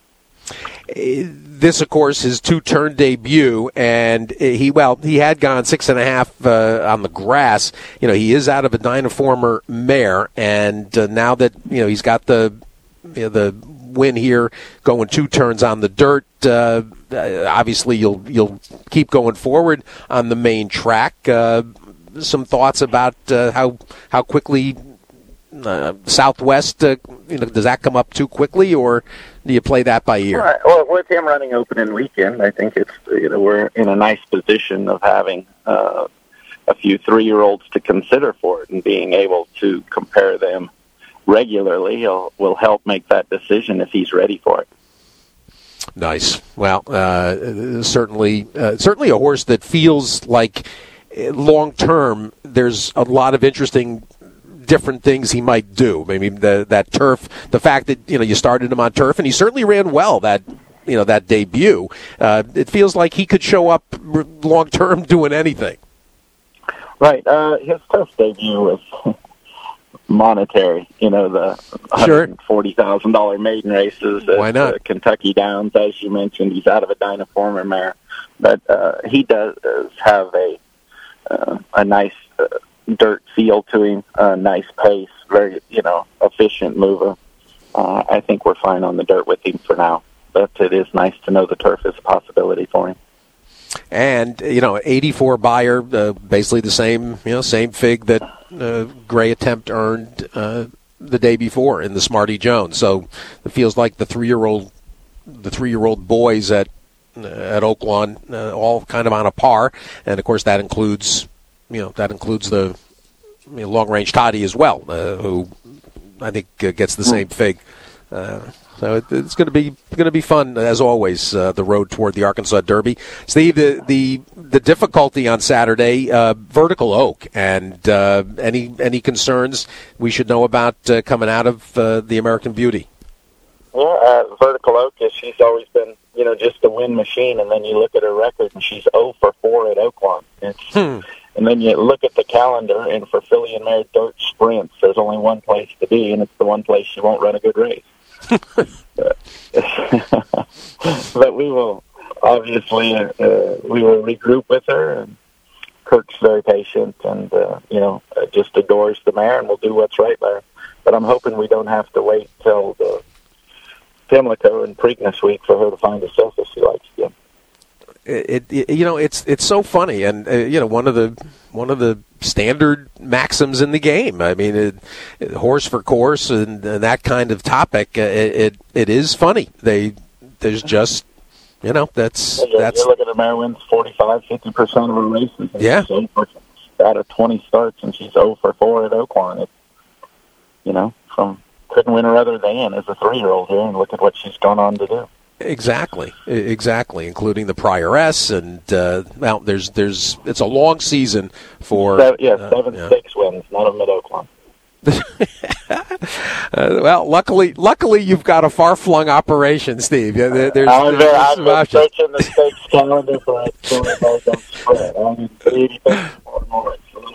This, of course, his two-turn debut, and he well, he had gone six and a half uh, on the grass. You know, he is out of a Dynaformer mare, and uh, now that you know he's got the you know, the win here, going two turns on the dirt. Uh, obviously, you'll you'll keep going forward on the main track. Uh, some thoughts about uh, how how quickly. Uh, Southwest, uh, you know, does that come up too quickly, or do you play that by ear? Right. Well, with him running opening weekend, I think it's you know we're in a nice position of having uh, a few three-year-olds to consider for it, and being able to compare them regularly will, will help make that decision if he's ready for it. Nice. Well, uh, certainly, uh, certainly a horse that feels like long term. There's a lot of interesting. Different things he might do. Maybe the, that turf, the fact that you know you started him on turf, and he certainly ran well that you know that debut. Uh, it feels like he could show up long term doing anything. Right. Uh, his turf debut was monetary. You know, the one hundred forty thousand dollars maiden races at Why not? Uh, Kentucky Downs, as you mentioned. He's out of a Dynaformer mare. But uh, he does have a uh, a nice uh, dirt feel to him, a nice pace, very, you know, efficient mover. Uh, I think we're fine on the dirt with him for now. But it is nice to know the turf is a possibility for him. And, you know, eighty-four Beyer, uh, basically the same, you know, same fig that uh, Gray Attempt earned uh, the day before in the Smarty Jones. So it feels like the three-year-old, the three-year-old boys at at Oaklawn, uh, all kind of on a par. And of course, that includes, you know, that includes the you know, long-range Toddy as well, uh, who I think uh, gets the same fig. Uh, So it, it's going to be going to be fun as always. Uh, the road toward the Arkansas Derby, Steve. The the, the difficulty on Saturday, uh, Vertical Oak, and uh, any any concerns we should know about uh, coming out of uh, the American Beauty. Yeah, uh, Vertical Oak is she's always been you know just a win machine, and then you look at her record and she's zero for four at Oaklawn. Hmm. And then you look at the calendar, and for filly and mare dirt sprints, there's only one place to be, and it's the one place she won't run a good race. But we will obviously uh, we will regroup with her, and Kirk's very patient and uh, you know just adores the mare, and we'll do what's right by her. But I'm hoping we don't have to wait till the Pimlico and Preakness week for her to find a surface she likes again. It, it you know it's it's so funny, and uh, you know one of the one of the standard maxims in the game. I mean, it, it, horse for course and, and that kind of topic. Uh, it, it it is funny. They there's just you know that's yeah, that's. You look at a mare wins forty-five, fifty percent of her races. Yeah. She's out of twenty starts, and she's zero for four at Oaklawn. It, you know, from couldn't win her other than as a three-year-old here, and look at what she's gone on to do. Exactly, exactly, including the Prioress, and uh, well, there's, there's, it's a long season for seven, yeah, uh, seven yeah. six wins, none of them at Oaklawn. uh, well, luckily, luckily you've got a far-flung operation, Steve. Yeah, there, there's, I've been, there's I've some been options. searching the stakes calendar for a two on spread. I mean, eighty or more.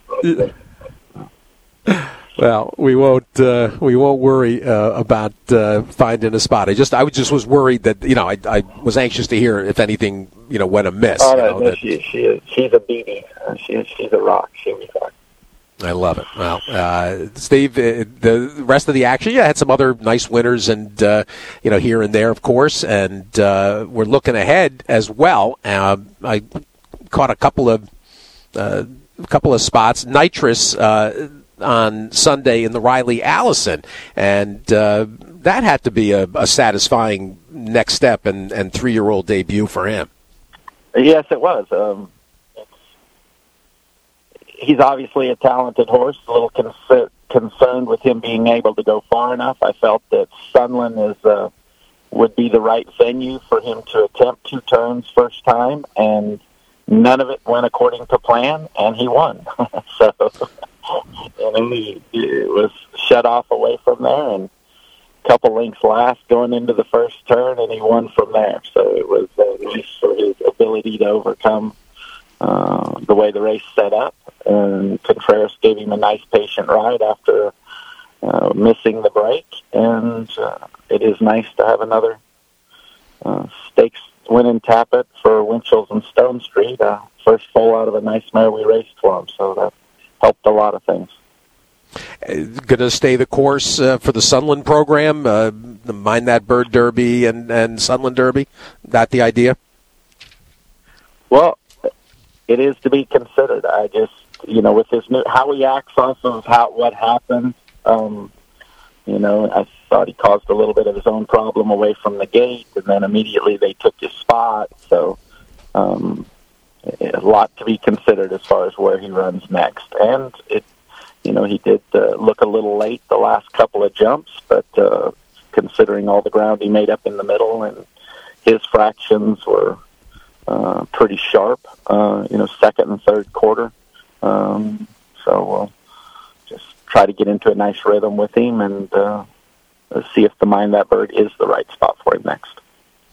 Well, we won't uh, we won't worry uh, about uh, finding a spot. I just I just was worried that you know I I was anxious to hear if anything you know went amiss. Oh, you no, know, no, that, she she is she's a beauty. Uh, she she's a rock. She'll be fine. I love it. Well, uh, Steve, uh, the rest of the action, yeah, had some other nice winners, and uh, you know here and there, of course, and uh, we're looking ahead as well. Uh, I caught a couple of uh, couple of spots. Nitrous. Uh, on Sunday in the Riley Allison, and uh, that had to be a, a satisfying next step and, and three-year-old debut for him. Yes, it was. Um, it's, he's obviously a talented horse, a little con- concerned with him being able to go far enough. I felt that Sunland is uh, would be the right venue for him to attempt two turns first time, and none of it went according to plan, and he won. so... And then he, he was shut off away from there, and a couple lengths last going into the first turn, and he won from there. So it was uh, nice for his ability to overcome uh, the way the race set up. And Contreras gave him a nice patient ride after uh, missing the break. And uh, it is nice to have another uh, stakes winning Tapit for Winchell's and Stone Street. Uh, first foal out of a nice mare we raced for him. So that helped a lot of things. Uh, going to stay the course uh, for the Sunland program, uh, the Mind That Bird Derby and, and Sunland Derby? That the idea? Well, it is to be considered. I just, you know, with this new, how he acts off of how, what happened, um, you know, I thought he caused a little bit of his own problem away from the gate, and then immediately they took his spot. So, um, a lot to be considered as far as where he runs next. And, it, you know, he did uh, look a little late the last couple of jumps, but uh, considering all the ground he made up in the middle, and his fractions were uh, pretty sharp, uh, you know, second and third quarter. Um, so we'll just try to get into a nice rhythm with him and uh, see if the Mind That Bird is the right spot for him next.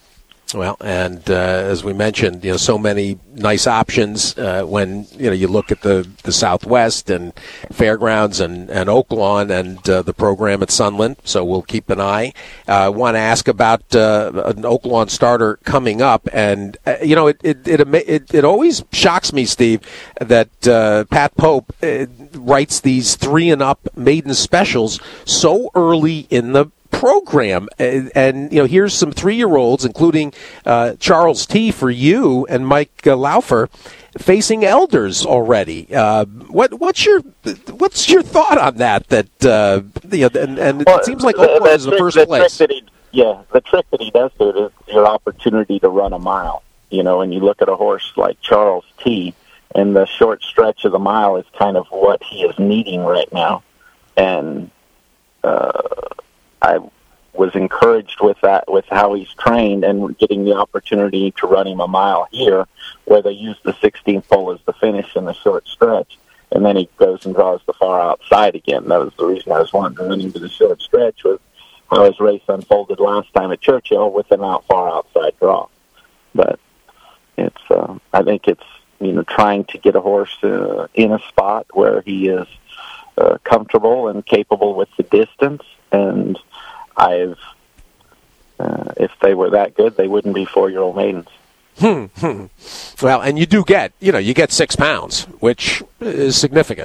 Well, and uh, as we mentioned, you know, so many nice options uh, when you know you look at the, the Southwest and Fairgrounds and and Oaklawn and uh, the program at Sunland. So we'll keep an eye. I uh, want to ask about uh, an Oaklawn starter coming up, and uh, you know, it it, it it it always shocks me, Steve, that uh, Pat Pope uh, writes these three and up maiden specials so early in the program, and, and you know, here's some three-year-olds, including uh, Charles T. for you and Mike uh, Laufer, facing elders already. Uh, what what's your what's your thought on that? That uh, you know, and, and well, it seems like the, Oakland the is the trick, first the place. Trick that he, yeah, the trick that he does to it is your opportunity to run a mile. You know, and you look at a horse like Charles T. and the short stretch of the mile is kind of what he is needing right now, and uh, I was encouraged with that, with how he's trained and getting the opportunity to run him a mile here, where they use the sixteenth hole as the finish in the short stretch, and then he goes and draws the far outside again. That was the reason I was wanting to run him to the short stretch, was how his race unfolded last time at Churchill with an out far outside draw. But it's, uh, I think it's, you know, trying to get a horse uh, in a spot where he is uh, comfortable and capable with the distance. And I've, uh, if they were that good, they wouldn't be four-year-old maidens. Hmm, hmm. Well, and you do get, you know, you get six pounds, which is significant.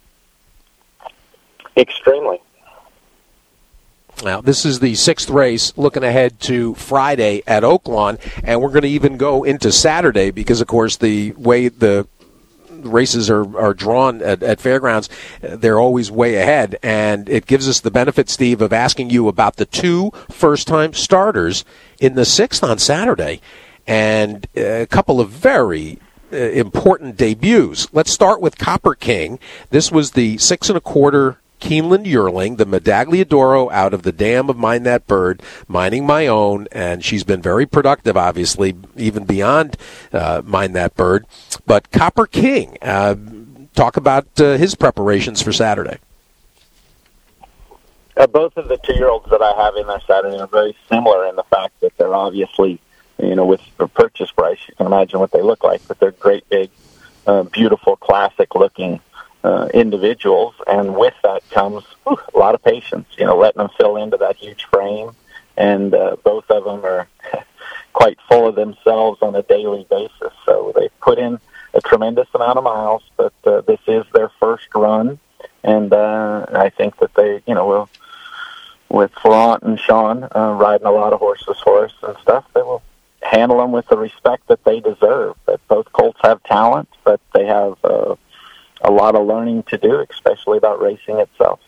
Extremely. Now, this is the sixth race, looking ahead to Friday at Oaklawn, and we're going to even go into Saturday because, of course, the way the races are, are drawn at, at Fairgrounds, they're always way ahead, and it gives us the benefit, Steve, of asking you about the two first-time starters in the sixth on Saturday, and a couple of very uh, important debuts. Let's start with Copper King. This was the six and a quarter Keeneland yearling, the Medaglia d'Oro out of the dam of Mind That Bird, Mining My Own, and she's been very productive, obviously, even beyond uh, Mind That Bird. But Copper King, uh, talk about uh, his preparations for Saturday. Uh, both of the two-year-olds that I have in there Saturday are very similar in the fact that they're obviously, you know, with the purchase price, you can imagine what they look like, but they're great, big, uh, beautiful, classic-looking Uh, individuals, and with that comes whew, a lot of patience, you know, letting them fill into that huge frame, and uh, both of them are quite full of themselves on a daily basis, so they put in a tremendous amount of miles, but uh, this is their first run, and uh, I think that they, you know, will, with Florent and Sean uh, riding a lot of horses for us and stuff, they will handle them with the respect that they deserve. But both colts have talent, but they have uh, a lot of learning to do, especially about racing itself.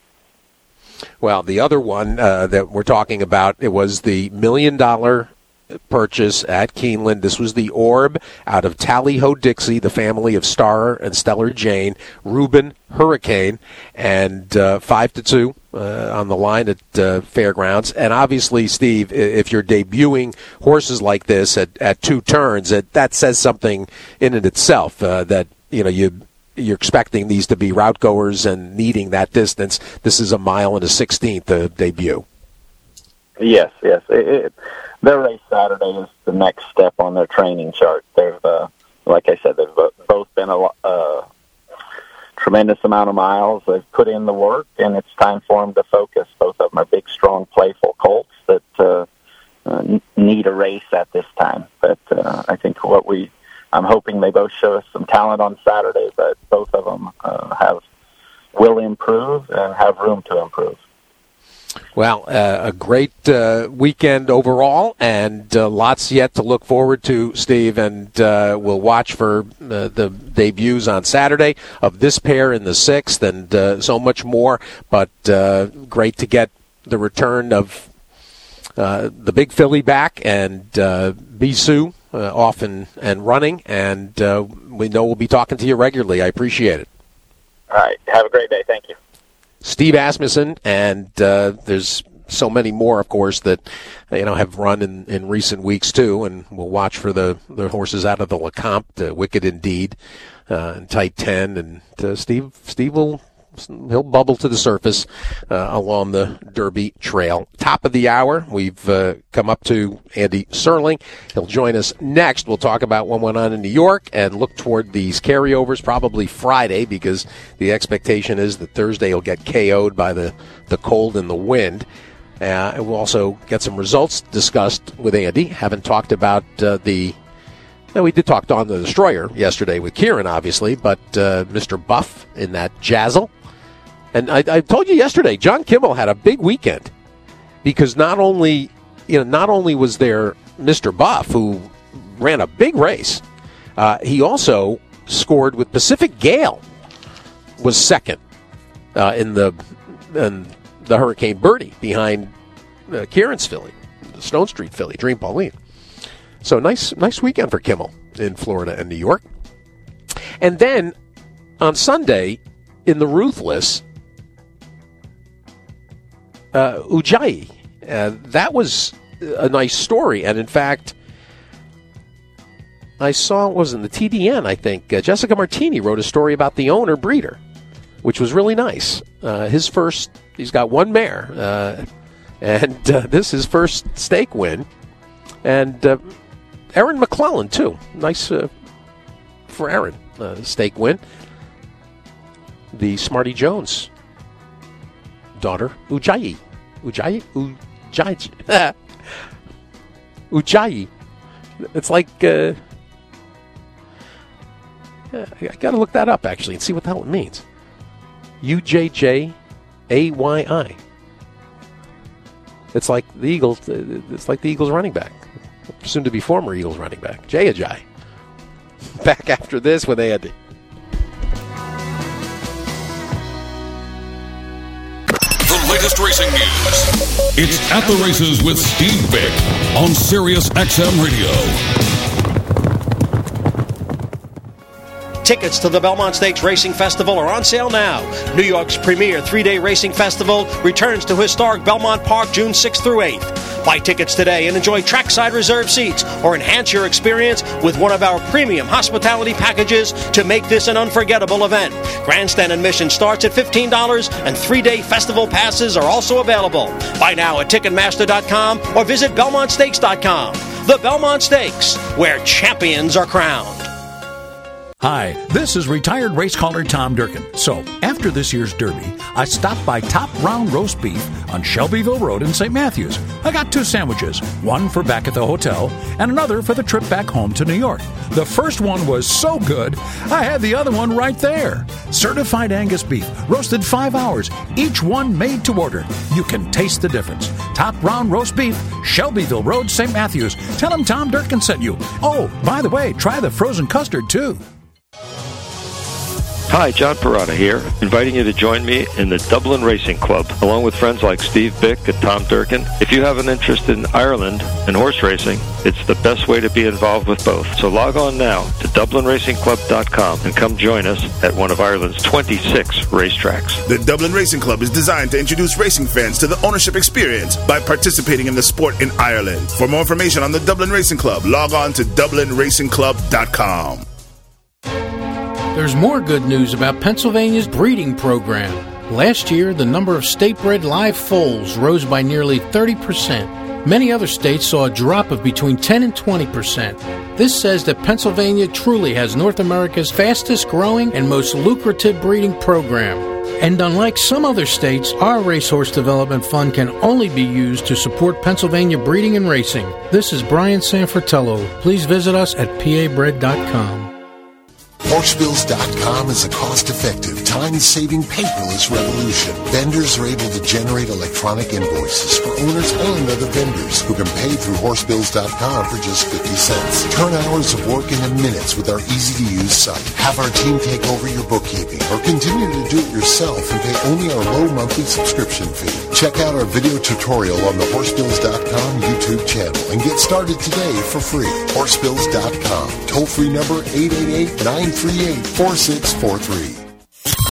Well, the other one uh, that we're talking about, it was the million-dollar purchase at Keeneland. This was the Orb out of Tally-Ho-Dixie, the family of Star and Stellar Jane, Reuben Hurricane, and uh, five to two uh, on the line at uh, Fairgrounds. And obviously, Steve, if you're debuting horses like this at, at two turns, it, that says something in and itself uh, that, you know, you you're expecting these to be route goers and needing that distance. This is a mile and a sixteenth uh, debut. Yes, yes. It, it, their race Saturday is the next step on their training chart. They've, uh, like I said, they've both been a uh, tremendous amount of miles. They've put in the work, and it's time for them to focus. Both of them are big, strong, playful colts that uh, uh, need a race at this time. But uh, I think what we I'm hoping they both show us some talent on Saturday, but both of them uh, have will improve and have room to improve. Well, uh, a great uh, weekend overall, and uh, lots yet to look forward to, Steve, and uh, we'll watch for uh, the debuts on Saturday of this pair in the sixth and uh, so much more, but uh, great to get the return of uh, the big filly back and uh, Bisou Uh, off and, and running, and uh, we know we'll be talking to you regularly. I appreciate it. All right. Have a great day. Thank you. Steve Asmussen, and uh, there's so many more, of course, that you know have run in, in recent weeks, too, and we'll watch for the, the horses out of the Lecomte, uh, Wicked Indeed, uh, and Tight ten, and uh, Steve Steve will he'll bubble to the surface uh, along the Derby Trail. Top of the hour, we've uh, come up to Andy Serling. He'll join us next. We'll talk about what went on in New York and look toward these carryovers, probably Friday, because the expectation is that Thursday will get K O'd by the, the cold and the wind. Uh, and we'll also get some results discussed with Andy. Haven't talked about uh, the... Well, we did talk on the Destroyer yesterday with Kieran, obviously, but uh, Mister Buff in that Jazzle. And I, I told you yesterday, John Kimmel had a big weekend because not only, you know, not only was there Mister Buff, who ran a big race, uh, he also scored with Pacific Gale, was second uh, in the in the Hurricane Birdie behind uh, Kieran's filly, the Stone Street filly, Dream Pauline. So nice, nice weekend for Kimmel in Florida and New York. And then on Sunday, in the Ruthless, uh, Ujjayi. Uh, that was a nice story. And in fact, I saw, it was in the T D N, I think, uh, Jessica Martini wrote a story about the owner, Breeder, which was really nice. Uh, his first, he's got one mare, uh, and uh, this is his first stake win. And uh, Erin McClellan, too. Nice uh, for Erin, uh, stake win. The Smarty Jones daughter, Ujjayi. Ujjayi? Ujjayi. Ujjayi. It's like, uh, I got to look that up, actually, and see what the hell it means. U J J A Y I. It's like the Eagles, it's like the Eagles running back. Soon to be former Eagles running back, Jay Ajayi. Back after this with Andy. The latest racing news. It's At the Races with Steve Vick on Sirius X M Radio. Tickets to the Belmont Stakes Racing Festival are on sale now. New York's premier three-day racing festival returns to historic Belmont Park June sixth through eighth. Buy tickets today and enjoy trackside reserved seats or enhance your experience with one of our premium hospitality packages to make this an unforgettable event. Grandstand admission starts at fifteen dollars and three-day festival passes are also available. Buy now at Ticketmaster dot com or visit Belmont Stakes dot com. The Belmont Stakes, where champions are crowned. Hi, this is retired race caller Tom Durkin. So, after this year's Derby, I stopped by Top Round Roast Beef on Shelbyville Road in Saint Matthews. I got two sandwiches, one for back at the hotel and another for the trip back home to New York. The first one was so good, I had the other one right there. Certified Angus beef, roasted five hours, each one made to order. You can taste the difference. Top Round Roast Beef, Shelbyville Road, Saint Matthews. Tell them Tom Durkin sent you. Oh, by the way, try the frozen custard, too. Hi, John Parada here, inviting you to join me in the Dublin Racing Club, along with friends like Steve Bick and Tom Durkin. If you have an interest in Ireland and horse racing, it's the best way to be involved with both. So log on now to Dublin Racing Club dot com and come join us at one of Ireland's twenty-six racetracks. The Dublin Racing Club is designed to introduce racing fans to the ownership experience by participating in the sport in Ireland. For more information on the Dublin Racing Club, log on to Dublin Racing Club dot com. There's more good news about Pennsylvania's breeding program. Last year, the number of state-bred live foals rose by nearly thirty percent. Many other states saw a drop of between ten and twenty percent. This says that Pennsylvania truly has North America's fastest-growing and most lucrative breeding program. And unlike some other states, our Racehorse Development Fund can only be used to support Pennsylvania breeding and racing. This is Brian Sanfratello. Please visit us at P A bred dot com. Horsebills dot com is a cost-effective, time-saving paperless revolution. Vendors are able to generate electronic invoices for owners and other vendors who can pay through Horsebills dot com for just fifty cents. Turn hours of work into minutes with our easy-to-use site. Have our team take over your bookkeeping or continue to do it yourself and pay only our low monthly subscription fee. Check out our video tutorial on the Horsebills dot com YouTube channel and get started today for free. Horsebills dot com. Toll-free number eight eight eight, nine three eight, four six four three.